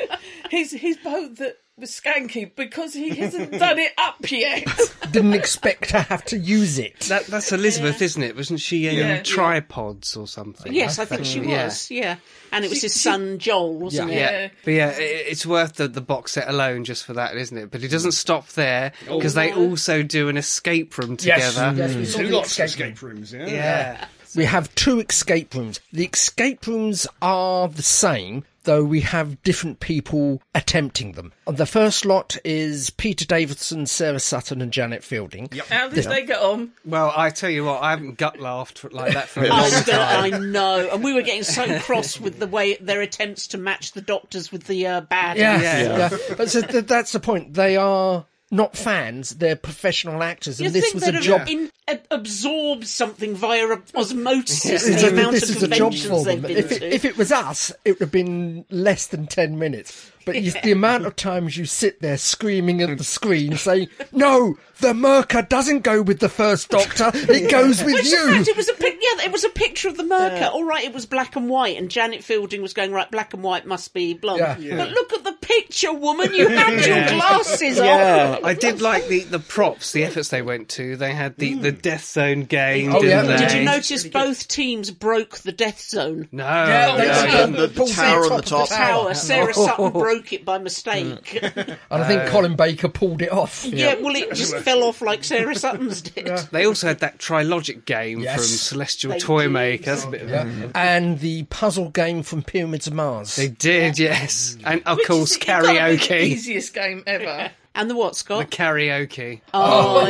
his his boat that was skanky because he hasn't done it up yet. Didn't expect to have to use it. That, that's Elizabeth, isn't it? Wasn't she in Yeah. Tripods or something? Yes, I think she Yeah. was. Yeah, and it was his son Joel, wasn't Yeah. it? Yeah. Yeah. But yeah, it, it's worth the, the box set alone just for that, isn't it? But it doesn't stop there because they also do an escape room Yes, together. yes, we saw Two the lots of escape room. escape rooms, yeah. Yeah. We have two escape rooms. The escape rooms are the same, though we have different people attempting them. The first lot is Peter Davison, Sarah Sutton and Janet Fielding. How did they get on? Well, I tell you what, I haven't gut laughed like that for a I, long was gonna, time. I know, and we were getting so cross with the way their attempts to match the doctors with the uh, bad. Yeah, Yeah. yeah. But so th- that's the point. They are not fans, they're professional actors, and You this think was they'd a have job. in, ab- absorbed something via osmosis? This The is- amount this of is a job conventions for they've them. been If it, to. if it was us, it would have been less than ten minutes. But you, the amount of times you sit there screaming at the screen saying, no, the Merca doesn't go with the first Doctor, it goes with Which, in you. fact, it was a pic- yeah, it was a picture of the Merca. All right, it was black and white, and Janet Fielding was going, right, black and white must be blonde. Yeah. Yeah. But look at the picture, woman. You had your glasses on. Yeah. I did like the, the props, the efforts they went to. They had the, the Death Zone game, Oh, yeah. didn't they? Did you notice both teams broke the death zone? No. Yeah, they no. just and the pulled tower on the of top. Tower. Sarah Oh. Sutton broke it by mistake. And I think Colin Baker pulled it off. yeah, well, it just fell off like Sarah Sutton's did. They also had that Trilogic game Yes. from Celestial They Toymaker. did. That's a bit of Yeah. And the puzzle game from Pyramids of Mars. They did, yes. And of Which course, is- it's gotta be the karaoke. easiest game ever. And the what, Scott? The karaoke. Oh,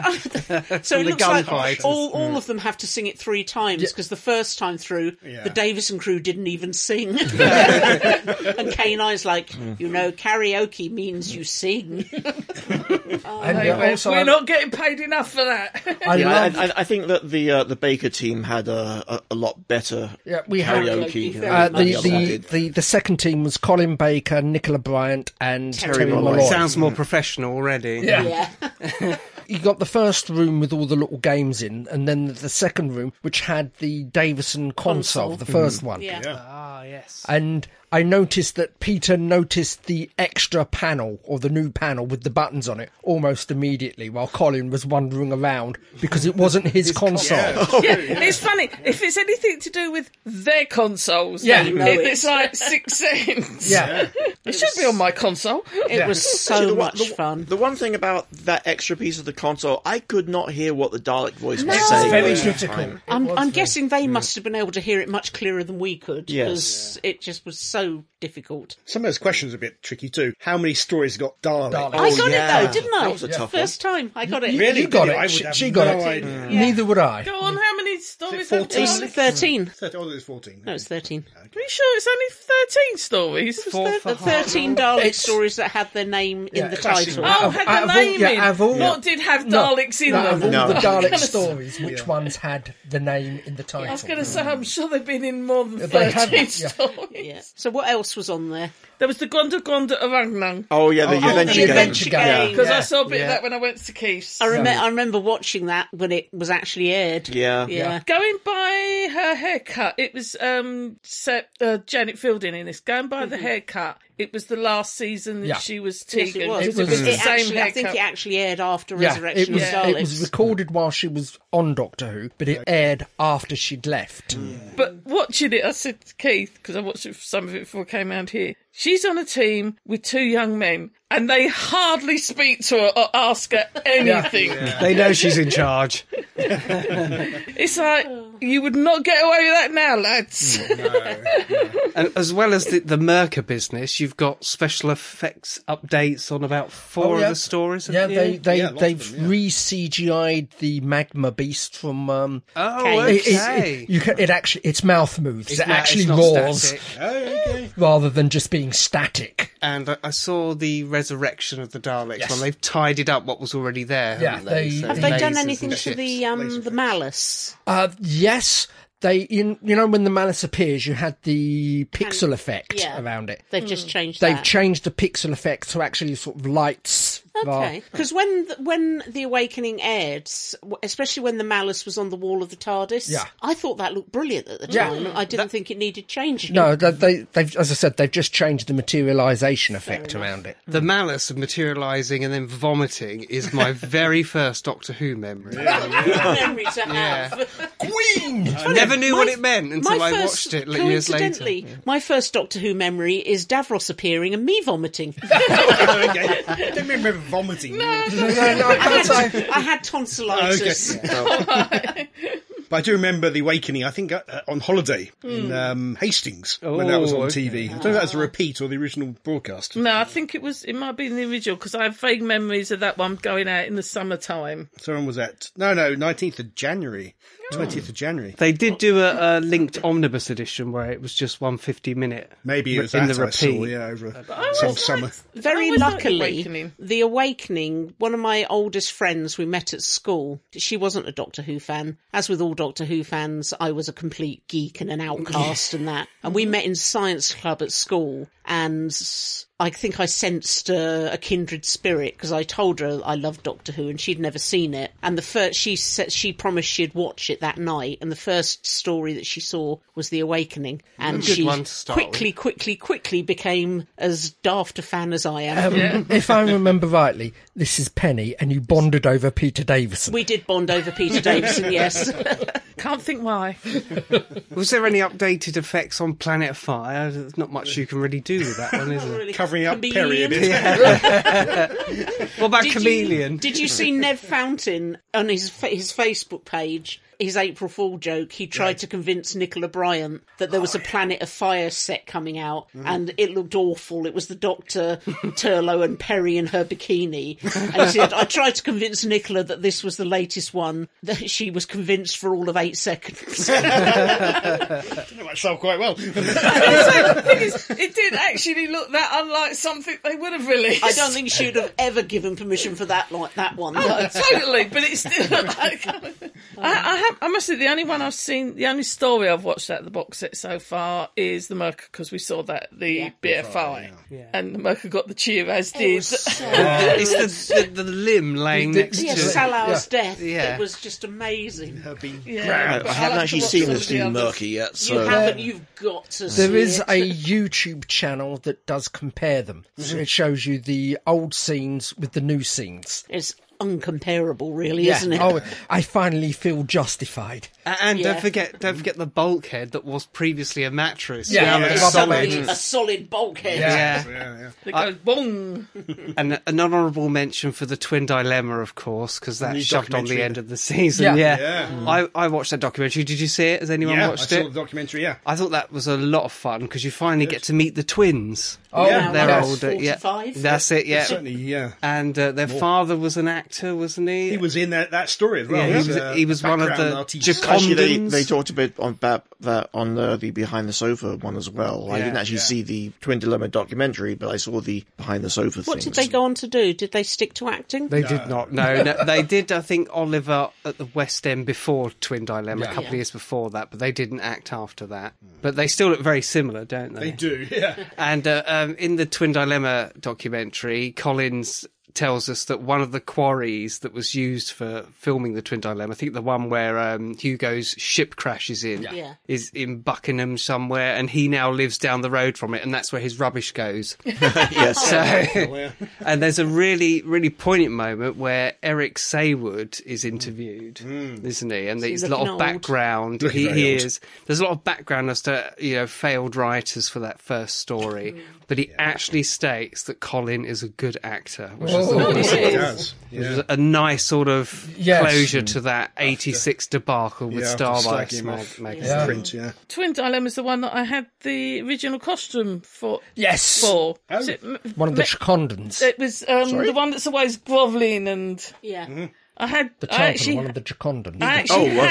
so it the looks like gunfighters. all, all of them have to sing it three times because the first time through, Yeah. the Davison crew didn't even sing. And K nine's like, you know, karaoke means you sing. and They uh, went, also, We're I, not getting paid enough for that. I Yeah, love, I, I, I think that the uh, the Baker team had a, a, a lot better yeah, we have karaoke. Karaoke, than uh, very the, the other one the, did. the, the second team was Colin Baker, Nicola Bryant, and Terry Terry Malloy. Malloy. Sounds more professional already. Yeah. You got the first room with all the little games in, and then the second room, which had the Davison console, Console. the first one. Yeah. Ah, yes. And I noticed that Peter noticed the extra panel, or the new panel with the buttons on it, almost immediately, while Colin was wandering around because it wasn't his console. Yeah, it's funny. If it's anything to do with their consoles, Yeah. then You know it- it. it's like Sixth Sense. Yeah. It should be on my console. It was so the, one- much the, fun. The one thing about that extra piece of the console, I could not hear what the Dalek voice was No. saying. Very most of the difficult. time. I'm, was I'm very- guessing they must have been able to hear it much clearer than we could Yes. because it just was so difficult. Some of those questions are a bit tricky too. How many stories got Dalek? Dalek. I got yeah. it though, didn't I? That was a tough one. First time I got it. Really? You got Did it. I would She, have she got no it. idea. Neither would I. Go on, how many stories? it have It was fourteen? Daleks? thirteen. thirteen. Oh, it was fourteen. No, it's thirteen. Are you sure it's only thirteen stories? Four The for half. thirteen Dalek It's- stories that had their name Yeah, in the classic. title. Oh, Out of- had out the of all- name yeah, in. out of all- Not did have No, Daleks in out of them. all No. the Dalek gonna- stories, which ones had the name in the title? I was going to say, I'm sure they've been in more than They have, thirteen yeah. stories. Yeah. So what else was on there? There was the Gonda Gonda Orangnang. Oh yeah, the Oh, adventure the game. adventure game. Because Yeah. I saw a bit Yeah. of that when I went to Keith's. I, rem- I remember watching that when it was actually aired. Yeah. Yeah. Going by her haircut, it was um, set, uh, Janet Fielding in this. Going by the haircut, it was the last season that Yeah. she was Yes, Tegan. it was. It It was- was the It same actually, I think haircut. it actually aired after Yeah, Resurrection it was, of Daleks. it was recorded while she was on Doctor Who, but it aired after she'd left. But watching it, I said to Keith, because I watched it, some of it before I came around here, she's on a team with two young men, and they hardly speak to her or ask her anything. They know she's in charge. It's like, you would not get away with that now, lads. And as well as the, the Merca business, you've got special effects updates on about four Oh, yeah. of the stories. Yeah, haven't they, you? they, Yeah, lots of they've them, yeah. re-C G I'd the magma beast from... Um, Oh, Okay. it, it- okay. it- you can, it actually, its mouth moves. It's it not- actually it's not roars static. Oh, okay. rather than just being static. And I, I saw the resurrection of the Daleks Yes. when they've tidied up what was already there. Yeah, haven't they? they- So Have they done lasers anything and to the ships. um the Malice? Uh, yes, they in you know when the Malice appears, you had the pixel effect yeah. around it. They've just changed They've that. changed the pixel effect to actually sort of lights Okay, because when the, when The Awakening aired, especially when the Malice was on the wall of the TARDIS, Yeah. I thought that looked brilliant at the Yeah. time. I didn't think it needed changing. No, they, they, they've, as I said, they've just changed the materialisation effect around it. The malice of materialising and then vomiting is my very first Doctor Who memory. memory to have. Queen! I never knew My- what it meant until my I first, watched it years later. coincidentally, my first Doctor Who memory is Davros appearing and me vomiting. Okay. I don't remember vomiting. No, no, no, I can't say. I had tonsillitis. Okay. But I do remember The Awakening, I think, uh, on holiday in um, Hastings when that was on Oh, T V. I don't know if that was a repeat or the original broadcast. No, I think it was. It might be the original because I have vague memories of that one going out in the summertime. So when was that? No, no, nineteenth of January. twentieth of January. They did do a, a linked omnibus edition where it was just one fifty minute. Maybe it was in that the I saw, repeat. yeah, over I some was summer. Very I always liked The luckily, Awakening. The Awakening, one of my oldest friends we met at school, she wasn't a Doctor Who fan. As with all Doctor Who fans, I was a complete geek and an outcast and that. And we met in science club at school, and I think I sensed uh, a kindred spirit because I told her I loved Doctor Who and she'd never seen it. And the first she said she promised she'd watch it that night, and the first story that she saw was The Awakening, and Good she one to start quickly, quickly, quickly became as daft a fan as I am. Um, If I remember rightly, this is Penny, and you bonded over Peter Davison. We did bond over Peter Davison, yes. Can't think why. Was there any updated effects on Planet of Fire? There's not much you can really do with that one, is there? Really. Covering up Chameleon. Perry a bit. What about Did Chameleon? You, did you see Nev Fountain on his fa- his Facebook page? His April Fool joke. He tried Right. to convince Nicola Bryant that there was a Planet of Fire set coming out, and it looked awful. It was the Doctor, Turlough, and Perry in her bikini. And he said, "I tried to convince Nicola that this was the latest one." That she was convinced for all of eight seconds. That might sell quite well. So, the thing is, it did actually look that unlike something they would have released. I don't think she would have ever given permission for that like that one. Oh, totally, but it's still. Like, I, I have. I must say, the only one I've seen, the only story I've watched out of the box set so far is the Merca, because we saw that the Yeah. B F I, and the Merca got the cheer as It did. was so It's the, the, the limb laying The- next Yeah, to Salau's death. Yeah. It was just amazing. Her being Yeah, I but I'll haven't have actually to watch seen some this of the new others. Murky yet, You so haven't. You've got to see There is it. a YouTube channel that does compare them. So it shows you the old scenes with the new scenes. It's uncomparable, really, isn't it? Oh, I finally feel justified. And Yeah. don't forget, don't forget the bulkhead that was previously a mattress. Yeah, now yeah, it's yeah. solid. Suddenly a solid bulkhead. Yeah. Yeah, yeah. It goes boom. And an honourable mention for the Twin Dilemma, of course, because new that's shoved on the documentary. end of the season. Yeah. Yeah, Yeah. I, I watched that documentary. Did you see it? Has anyone Yeah, I watched saw it? the documentary, yeah. I thought that was a lot of fun because you finally get to meet the twins. Oh, Yeah. They're Now older. he's Yeah, forty-five. that's it. Yeah, Certainly, yeah. and uh, their father was an actor, wasn't he? He was in that, that story as well. Yeah, he He's, was- uh, he was one of background the artist. Jac- actually they, Condons? they talked a bit on about that on uh, the Behind the Sofa one as well. I Yeah, didn't actually yeah. see the Twin Dilemma documentary, but I saw the Behind the Sofa What things. did they go on to do? Did they stick to acting? They did not. No, no, they did. I think Oliver at the West End before Twin Dilemma, a couple Yeah. of years before that, but they didn't act after that. But they still look very similar, don't they? They do, yeah. And uh, um, in the Twin Dilemma documentary, Collins tells us that one of the quarries that was used for filming the Twin Dilemma, I think the one where um, Hugo's ship crashes in, Yeah. is in Buckingham somewhere, and he now lives down the road from it, and that's where his rubbish goes. yes. So, yeah. and there's a really, really poignant moment where Eric Saywood is interviewed, isn't he? And there's a lot looking of old? background. Looking He, very he old. is. There's a lot of background as to you know failed writers for that first story, but he actually states that Colin is a good actor, which I thought was, It does. which Yeah. was a nice sort of Yes. closure to that eighty-six debacle with Yeah, after Starbucks slagging him mag- off. magazine. Yeah. Print, yeah. Twin Dilemma's the one that I had the original costume for. Yes. For. Oh. Was it, One of the me- Chacondans. it was um, Sorry? the one that's always grovelling, and Yeah. Mm-hmm. I had. The I Charlton, actually, one of the Chacondans. I actually Oh, okay. had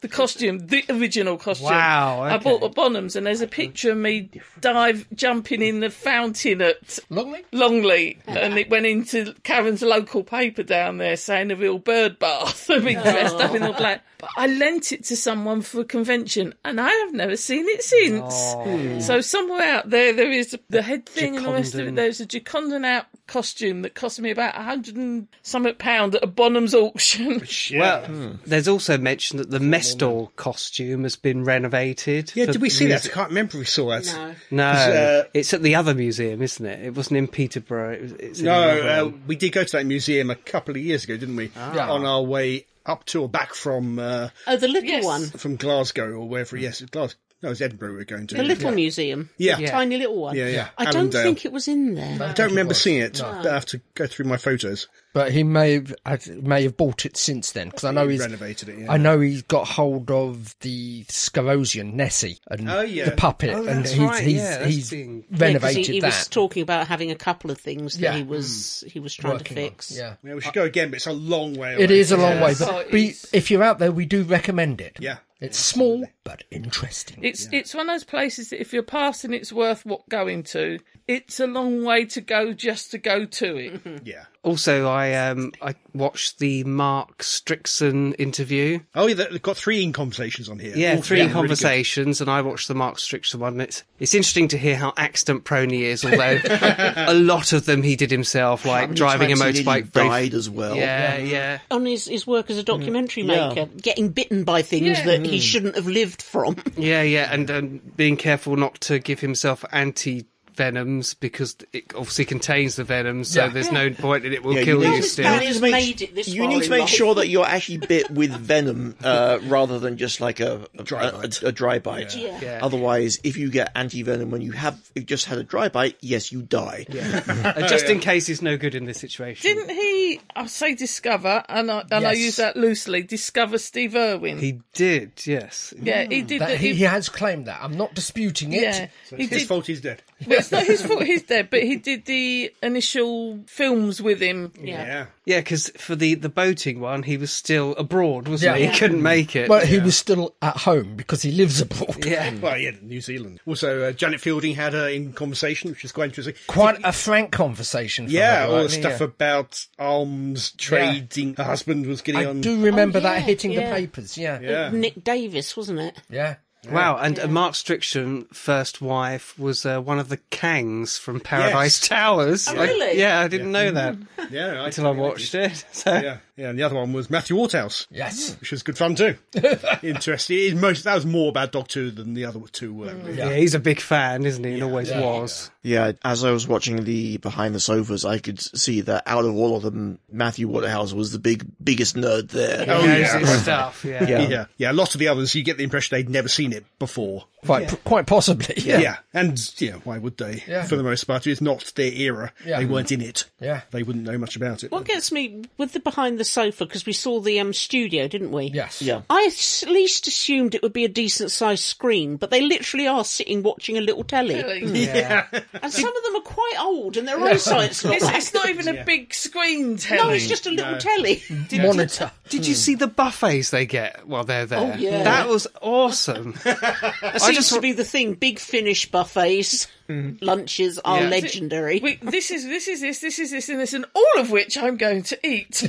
the costume, the original costume. Wow, I okay. bought at Bonhams, and there's a picture of me dive jumping in the fountain at Longley? Longley, and it went into Karen's local paper down there saying a real bird bath. I've been dressed up in all black. But I lent it to someone for a convention, and I have never seen it since. So somewhere out there, there is the head thing and the rest of it. Gicondon. There's a Gicondon out costume that cost me about a hundred and something pound at a Bonhams auction. Well, there's also mention that the Mestor costume has been renovated. Yeah, for did we see muse- that? I can't remember if we saw that. No. No, uh, it's at the other museum, isn't it? It wasn't in Peterborough. It was, it's in No, another uh, one. we did go to that museum a couple of years ago, didn't we? Yeah. On our way up to or back from uh, Oh, the little Yes. one. from Glasgow or wherever. Yes, Glasgow. No, it was Edinburgh we were going to. The little museum. Yeah. The Yeah. tiny little one. Yeah, yeah. I don't Allendale. think it was in there. I don't remember seeing it. But I have to go through my photos. But he may have I may have bought it since then because I know He he's renovated it. Yeah. I know he's got hold of the Scarosian Nessie and Oh, yeah. the puppet, Oh, and that's he's right, he's, yeah, that's he's being- Yeah, 'cause renovated he, he that. was talking about having a couple of things that Yeah. he was he was trying working to on. fix. Yeah, Yeah, we should go again, but it's a long way away. it is a long way. Yes. But Oh, it be, is. if you're out there, we do recommend it. Yeah. It's small but interesting. It's it's one of those places that if you're passing, it's worth what going to. It's a long way to go just to go to it. Yeah. Also, I um I watched the Mark Strickson interview. Oh, yeah, they've got three in conversations on here. Yeah, All three really good. conversations, and I watched the Mark Strickson one. And it's it's interesting to hear how accident prone he is, although a lot of them he did himself, like Many driving a times he nearly motorbike. very- died as well. Yeah, yeah. On his, his work as a documentary Yeah. maker, getting bitten by things Yeah. that he shouldn't have lived from. Yeah, yeah, and um, being careful not to give himself anti venoms because it obviously contains the venom, so Yeah. there's no point in it will Yeah, kill you you need- still. man you need has to make, made it this you far need to in make life. sure that you're actually bit with venom uh, rather than just like a, a, Dry a, bite. a, a dry bite. Yeah. Yeah. Otherwise, if you get anti-venom when you have you've just had a dry bite, yes, you die. Uh, just in case it's no good in this situation. Didn't he, I say discover, and I, and I Yes. use that loosely, discover Steve Irwin? He did, yes. yeah, he did. That, the, he, he has claimed that. I'm not disputing it. yeah, So he it's his did. fault he's dead. Well, it's not his fault he's dead, but he did the initial films with him. Yeah. Yeah. Yeah, because for the, the boating one, he was still abroad, wasn't Yeah. he? Yeah. He couldn't make it. But he was still at home because he lives abroad. yeah. Well, yeah, New Zealand. Also, uh, Janet Fielding had her in conversation, which is quite interesting. Quite a frank conversation. From Yeah, her, all the wasn't it? stuff Yeah. about arms trading. Her husband was getting I on. do remember Oh, that yeah, hitting yeah. the papers. Yeah, Yeah. Nick Davis, wasn't it? yeah. Wow, and uh, Mark Strickson, first wife, was uh, one of the Kangs from Paradise Yes. Towers. Oh, I- really? yeah, I didn't know that Yeah, I until I watched it. So. Yeah, yeah, and the other one was Matthew Waterhouse, Yes. which was good fun too. Interesting. It is most that was more about Dog Two than the other two were. really. Yeah, he's a big fan, isn't he? And always was. Yeah, as I was watching the Behind the Sofas, I could see that out of all of them, Matthew Waterhouse was the big biggest nerd there. Oh, Knows yeah. his stuff. Yeah. Yeah. Yeah, yeah. A lot of the others, you get the impression they'd never seen it before. Quite, quite possibly. Yeah, Yeah. and yeah, why would they? Yeah. For the most part, it's not their era. Yeah. They weren't in it. Yeah. They wouldn't know much about it. What gets me with the behind the sofa, because we saw the um, studio, didn't we? Yes. Yeah. I at least assumed it would be a decent sized screen, but they literally are sitting watching a little telly. Really. Yeah. And some of them are quite old and their eyesight's not It's, that it's not even a big screen telly. No, it's just a little telly. Monitor. Did you see the buffets they get while they're there? Oh, yeah. That was awesome. That seems just to wa- be the thing. Big Finnish buffets, lunches are Yeah. legendary. We, this is this is this this is this and this and all of which I'm going to eat.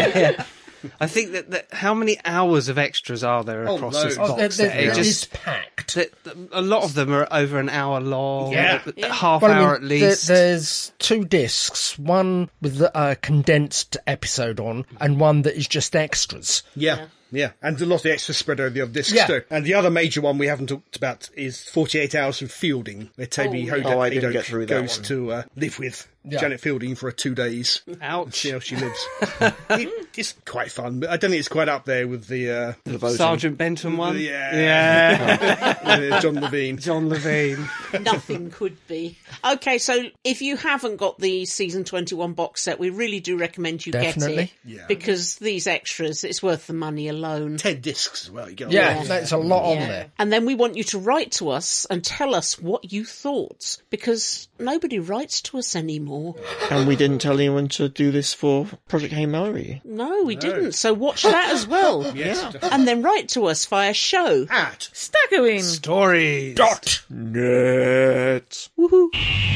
I think that, that how many hours of extras are there Oh, across loads. this Oh, box there, set? there, It there just- is packed. that- that- a lot of them are over an hour long, Yeah. a- a Yeah. half Well, I hour mean, at least. There, there's two discs, one with a condensed episode on, and one that is just extras. Yeah. Yeah, and a lot of the extras spread over the other discs Yeah. too. And the other major one we haven't talked about is forty-eight Hours of Fielding, where Toby Oh, Hoda Oh, I didn't Hadoke get through that goes one. to uh, live with Yeah. Janet Fielding for uh, two days. Ouch. See how she lives. it, it's quite fun, but I don't think it's quite up there with the, uh, The voting. Sergeant Benton one? Yeah. Yeah. uh, John Levine. John Levine. Nothing could be. Okay, so if you haven't got the season twenty-one box set, we really do recommend you Definitely. get it. Yeah. Because these extras, it's worth the money alone. Ten discs as well. You get a Yeah, lot. there's a lot on Yeah. there. And then we want you to write to us and tell us what you thought, because nobody writes to us anymore. Oh. And we didn't tell anyone to do this for Project Hail Mary. No, we didn't. So watch that as well. Yes. And then write to us via show. At Staggering. Stories. dot. Net. Woohoo.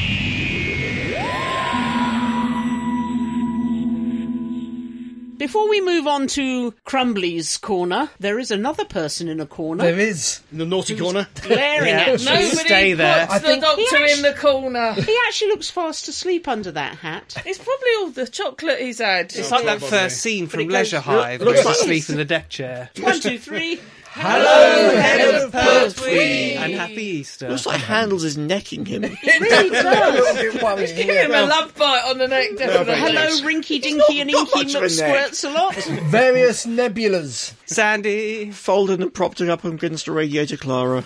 Before we move on to Crumbly's corner, there is another person in a corner There is. In the naughty corner. glaring Yeah. at you. Nobody Stay there. puts I the think doctor he actu- in the corner. He actually looks fast asleep under that hat. It's probably all the chocolate he's had. It's like that Probably. first scene it from goes- Leisure Hive, looks where he's like- asleep in the deck chair. One, two, three. Hello, head of poetry. And Happy Easter. Looks like Handles is necking him. It really does. Give him a love bite on the neck, definitely. Hello, Rinky Dinky and Inky much of a McSquirts a lot. Various nebulas. Sandy. Folded and propped up against the radiator, Clara.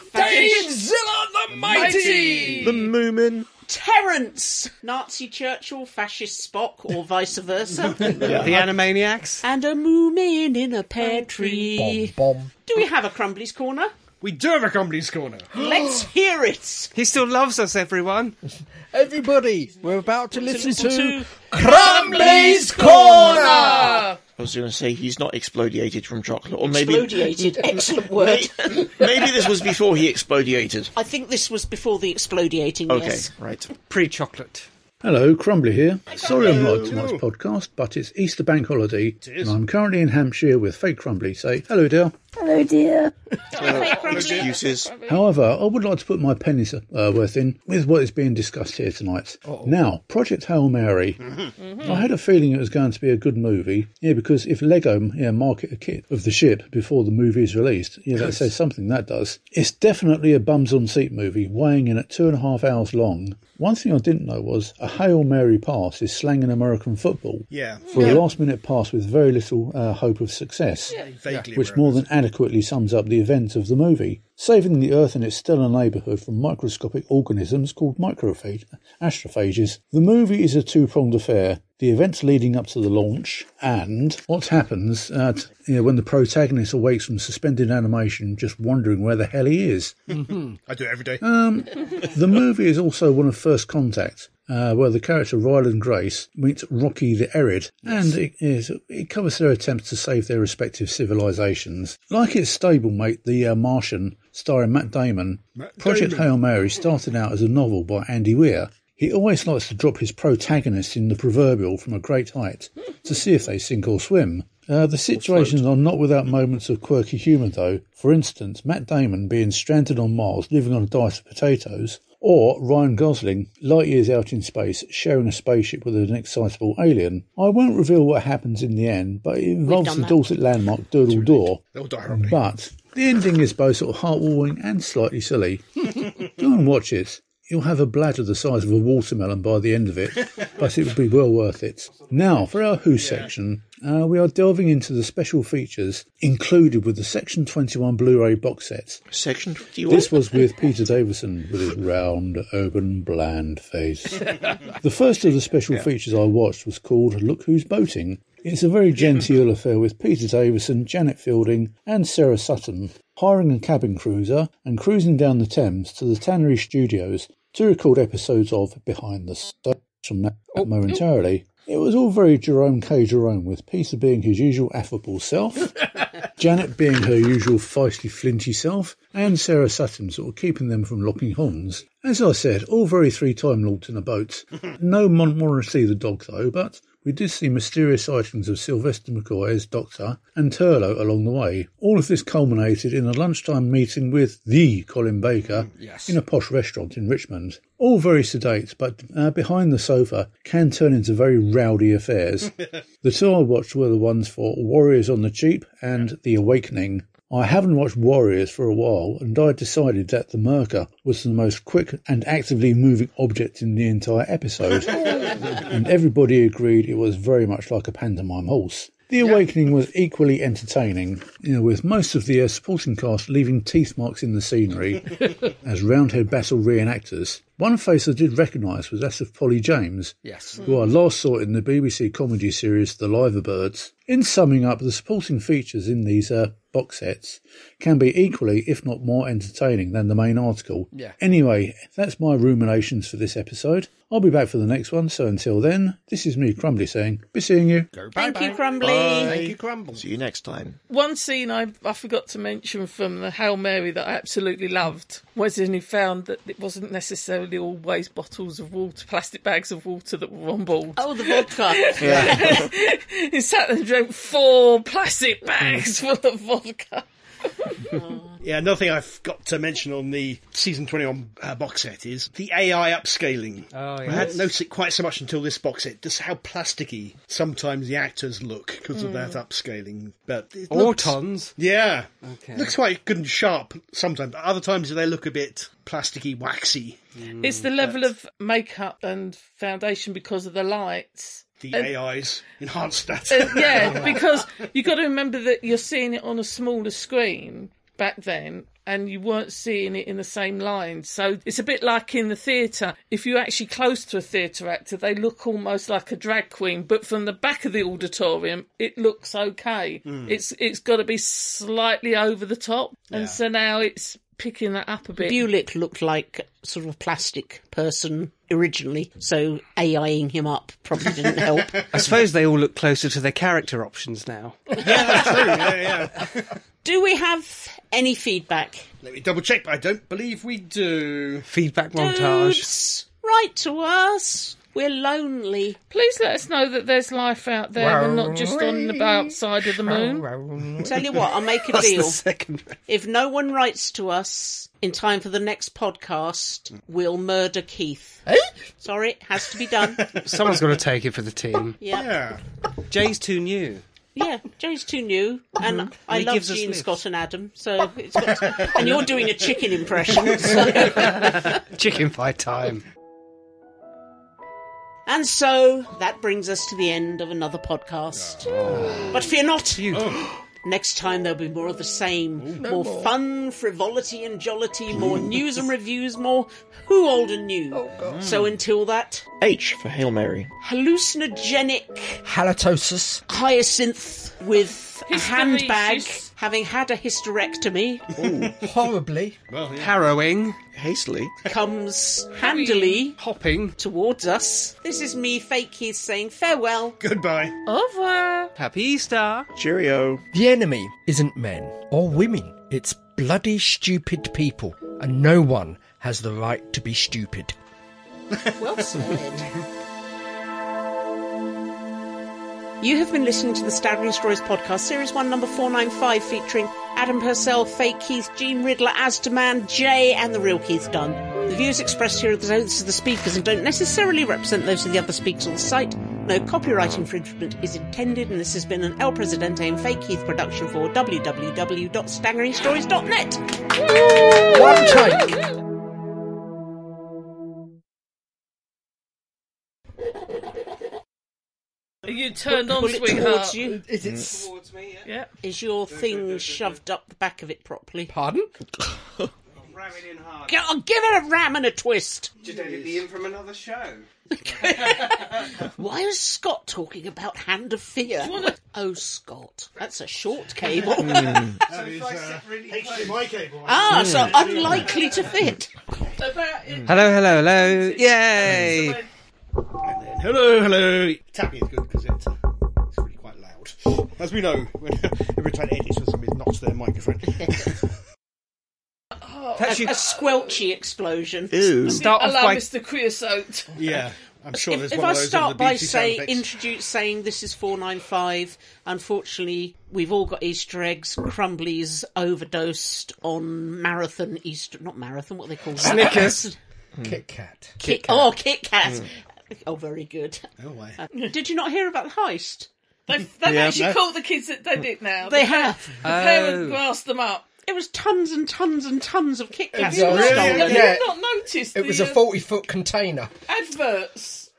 Zilla the Mighty. The Moomin. Terence, Nazi Churchill, fascist Spock, or vice versa. The Animaniacs. And a moomin in a pear tree. Bomb. Do we have a Crumbly's corner? We do have a Crumbly's corner. Let's hear it. He still loves us, everyone. Everybody, we're about to listen, listen to, to Crumbly's Corner. I was going to say he's not explodiated from chocolate, or maybe Explodiated. Excellent word. maybe this was before he explodiated. I think this was before the explodiating, Okay, yes. right. Pre-chocolate. Hello, Crumbly here. Sorry I'm not at tonight's podcast, but it's Easter bank holiday, and I'm currently in Hampshire with fake Crumbly. Say hello, dear. Hello, dear. Fake Crumbly. Excuses. However, I would like to put my pennies uh, worth in with what is being discussed here tonight. Now, Project Hail Mary. I had a feeling it was going to be a good movie, yeah, because if Lego yeah, market a kit of the ship before the movie is released, yeah, that says something, that does. It's definitely a bums-on-seat movie, weighing in at two and a half hours long. One thing I didn't know was a Hail Mary pass is slang in American football Yeah. for a last-minute pass with very little uh, hope of success. Vaguely. Which more than adequately sums up the events of the movie. Saving the Earth and its stellar neighbourhood from microscopic organisms called microphage, astrophages. The movie is a two-pronged affair. The events leading up to the launch and what happens at, you know, when the protagonist awakes from suspended animation just wondering where the hell he is. I do it every day. The movie is also one of First Contact, uh, where the character Ryland Grace meets Rocky the Erid, and it, is, it covers their attempts to save their respective civilizations. Like its stablemate, The uh, Martian, starring Matt Damon, Matt Project Damon. Hail Mary started out as a novel by Andy Weir. He always likes to drop his protagonist in the proverbial from a great height to see if they sink or swim. Uh, the situations are not without moments of quirky humour, though. For instance, Matt Damon being stranded on Mars, living on a dice of potatoes, or Ryan Gosling, light years out in space, sharing a spaceship with an excitable alien. I won't reveal what happens in the end, but it involves done the that. Dorset landmark Doodle Door. They'll die horribly. But the ending is both sort of heartwarming and slightly silly. Go and watch it. You'll have a bladder the size of a watermelon by the end of it, but it will be well worth it. Now, for our Who section, uh, we are delving into the special features included with the Section twenty-one Blu-ray box set. Section twenty-one. This was with Peter Davison with his round, urban, bland face. The first of the special features I watched was called Look Who's Boating. It's a very genteel affair with Peter Davison, Janet Fielding and Sarah Sutton hiring a cabin cruiser and cruising down the Thames to the Tannery Studios to record episodes of Behind the Stars from that momentarily. It was all very Jerome K. Jerome, with Peter being his usual affable self, Janet being her usual feisty, flinty self, and Sarah Sutton sort of keeping them from locking horns. As I said, all very three-time lords in a boat. No Montmorency the dog, though, but we did see mysterious sightings of Sylvester McCoy as Doctor and Turlo along the way. All of this culminated in a lunchtime meeting with the Colin Baker in a posh restaurant in Richmond. All very sedate, but uh, behind the sofa can turn into very rowdy affairs. The two I watched were the ones for Warriors on the Cheap and The Awakening. I haven't watched Warriors for a while, and I decided that the Merca was the most quick and actively moving object in the entire episode. And everybody agreed it was very much like a pantomime horse. The Awakening was equally entertaining, you know, with most of the uh, supporting cast leaving teeth marks in the scenery as Roundhead battle reenactors. One face I did recognise was that of Polly James, Yes. who I last saw in the B B C comedy series The Liverbirds. In summing up, the supporting features in these uh, box sets can be equally, if not more, entertaining than the main article. Yeah. Anyway, that's my ruminations for this episode. I'll be back for the next one, so until then, this is me, Crumbly, saying, be seeing you. Thank you, Crumbly. Thank you, Crumble. See you next time. One scene I, I forgot to mention from the Hail Mary that I absolutely loved was when he found that it wasn't necessarily always bottles of water, plastic bags of water that were on board. Oh, the vodka. He sat there and drank four plastic bags full of vodka. Yeah, another thing I've got to mention on the season twenty-one uh, box set is the A I upscaling. Oh, I yes. hadn't noticed it quite so much until this box set, just how plasticky sometimes the actors look because of that upscaling. But it looks, Autons. yeah, Okay. looks quite good and sharp sometimes. But other times they look a bit plasticky, waxy. It's the level of makeup and foundation because of the lights. The And- A Is enhanced that. Uh, yeah, because you've got to remember that you're seeing it on a smaller screen back then, and you weren't seeing it in the same lines. So it's a bit like in the theatre. If you're actually close to a theatre actor, they look almost like a drag queen, but from the back of the auditorium, it looks okay. It's It's got to be slightly over the top, and Yeah. so now it's picking that up a bit. Bulick looked like sort of a plastic person originally, so AIing him up probably didn't help. I suppose they all look closer to their character options now. Yeah, that's true. Yeah, yeah. Do we have any feedback? Let me double check, but I don't believe we do. Feedback montage. Dudes, write to us. We're lonely. Please let us know that there's life out there and not just on the outside of the moon. Tell you what, I'll make a That's deal. the second. If no one writes to us in time for the next podcast, we'll murder Keith. Eh? Sorry, it has to be done. Someone's got to take it for the team. Yeah. Yeah. Jay's too new. Yeah, Jay's too new, and I He love gives us Gene lifts. Scott and Adam, so it's got to, and you're doing a chicken impression. So. Chicken fight time. And so that brings us to the end of another podcast. But fear not. Next time there'll be more of the same. more fun, frivolity and jollity, more news and reviews, more who old and new. So until that, H for Hail Mary. hallucinogenic Halitosis. hyacinth with a handbag, Hysteresis. having had a hysterectomy, Horribly. Harrowing. Hastily. comes handily Hopping. towards us. This is me, Fake Keith, saying farewell. Goodbye. Au revoir. Happy Easter. Cheerio. The enemy isn't men or women. It's bloody stupid people. And no one has the right to be stupid. Well said. You have been listening to the Staggering Stories podcast, Series one, number four ninety-five, featuring Adam Purcell, Fake Keith, Gene Riddler, Asdaman, Jay, and the real Keith Dunn. The views expressed here are those of the speakers and don't necessarily represent those of the other speakers on the site. No copyright infringement is intended, and this has been an El Presidente and Fake Keith production for w w w dot staggering stories dot net. One take. Are you turned on, Pull it sweetheart? towards you. Is it... Towards me, yeah. Yeah. Is your thing shoved up the back of it properly? Pardon? Ramming in hard. G- I'll give it a ram and a twist. Just edit me in from another show. Why is Scott talking about Hand of Fear? Oh, Scott. That's a short cable. H D M I cable. Ah, so unlikely to fit. About it. Hello, hello, hello. Yay! Hello, hello. Tapping is good because it's, uh, it's really quite loud. As we know, when, every time I edit, when somebody knocks their microphone. A, a squelchy explosion. Ew. Start off Allow by... Mister Creosote. Yeah, I'm sure there's If, if one I of those start on the by B B C sound say effects. introduce saying this is four ninety-five, unfortunately we've all got Easter eggs. Crumbly's overdosed on marathon Easter, not marathon. What are they called? Snickers. Kit Kat. Kit, oh, Kit Kat. Oh, very good. Oh, wow. Uh, did you not hear about the heist? They've, they've Yeah. actually No. caught the kids that did it now. They the have. The parent grassed them up. It was tons and tons and tons of Kit Kats Yeah, were really? stolen. Have Yeah. you not noticed It was the a forty-foot container. uh, adverts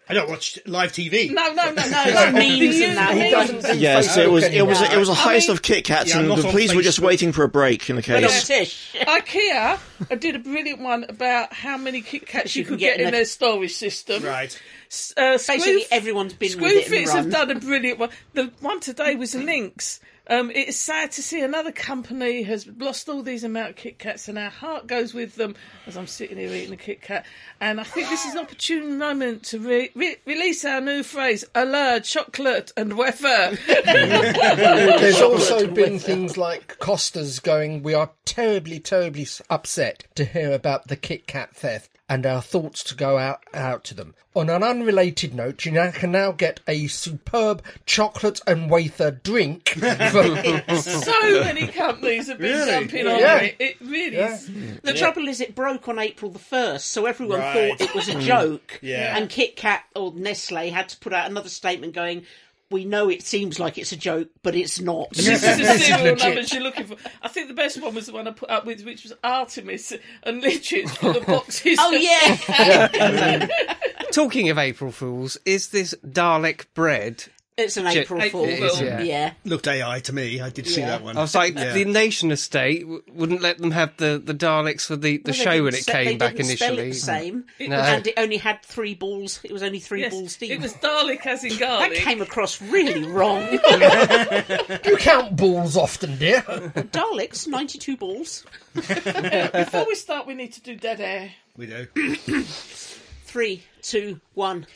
I don't watch live T V. No, no, no, no. There's memes The and that. uni- He doesn't do Yes, it Facebook was it was anymore. it was a heist mean- of Kit Kats, Yeah, and not the on police were just Facebook. waiting for a break in the But on case. Tish. IKEA I did a brilliant one about how many Kit Kats you could get in a- their storage system. Right. Uh, Basically, Scroof- everyone's been with it and Screwfits have run. done a brilliant one. The one today was Lynx. Um, it's sad to see another company has lost all these amount of Kit Kats, and our heart goes with them as I'm sitting here eating a Kit Kat. And I think this is an opportune moment to re- re- release our new phrase, alert, chocolate and weather. There's also been things like Costa's going, we are terribly, terribly upset to hear about the Kit Kat theft, and our thoughts to go out, out to them. On an unrelated note, you now can now get a superb chocolate and wafer drink. For, So many companies have been Really? jumping on Yeah. it. It really Yeah. is. The trouble is it broke on April the first, so everyone Right. thought it was a joke. Yeah. And Kit Kat or Nestle had to put out another statement going, we know it seems like it's a joke, but it's not. This is the serial numbers you're looking for. I think the best one was the one I put up with, which was Artemis, and literally it's full of boxes. Oh, yeah. Talking of April Fools, is this Dalek bread? It's an April April Fool. Fool. Yeah. Yeah. Looked A I to me. I did see Yeah. that one. I was like, Yeah. the Nation Estate w- wouldn't let them have the, the Daleks for the, the Well, they show didn't when it se- came they back didn't spell initially. it the same. No. And it only had three balls. It was only three Yes, balls deep. it was Dalek as in That garlic. came across really wrong. do you count balls often, dear? Daleks, ninety-two balls. Before we start, we need to do dead air. We do. Three, two, one.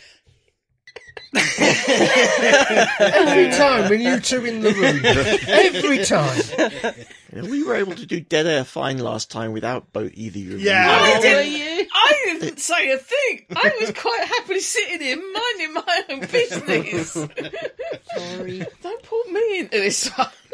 Every time when you two in the room. Every time. Yeah, we were able to do Dead Air fine last time without both either of you. Yeah. I Were didn't, you? I didn't say a thing. I was quite happily sitting here minding my own business. Sorry. Don't put me into this one.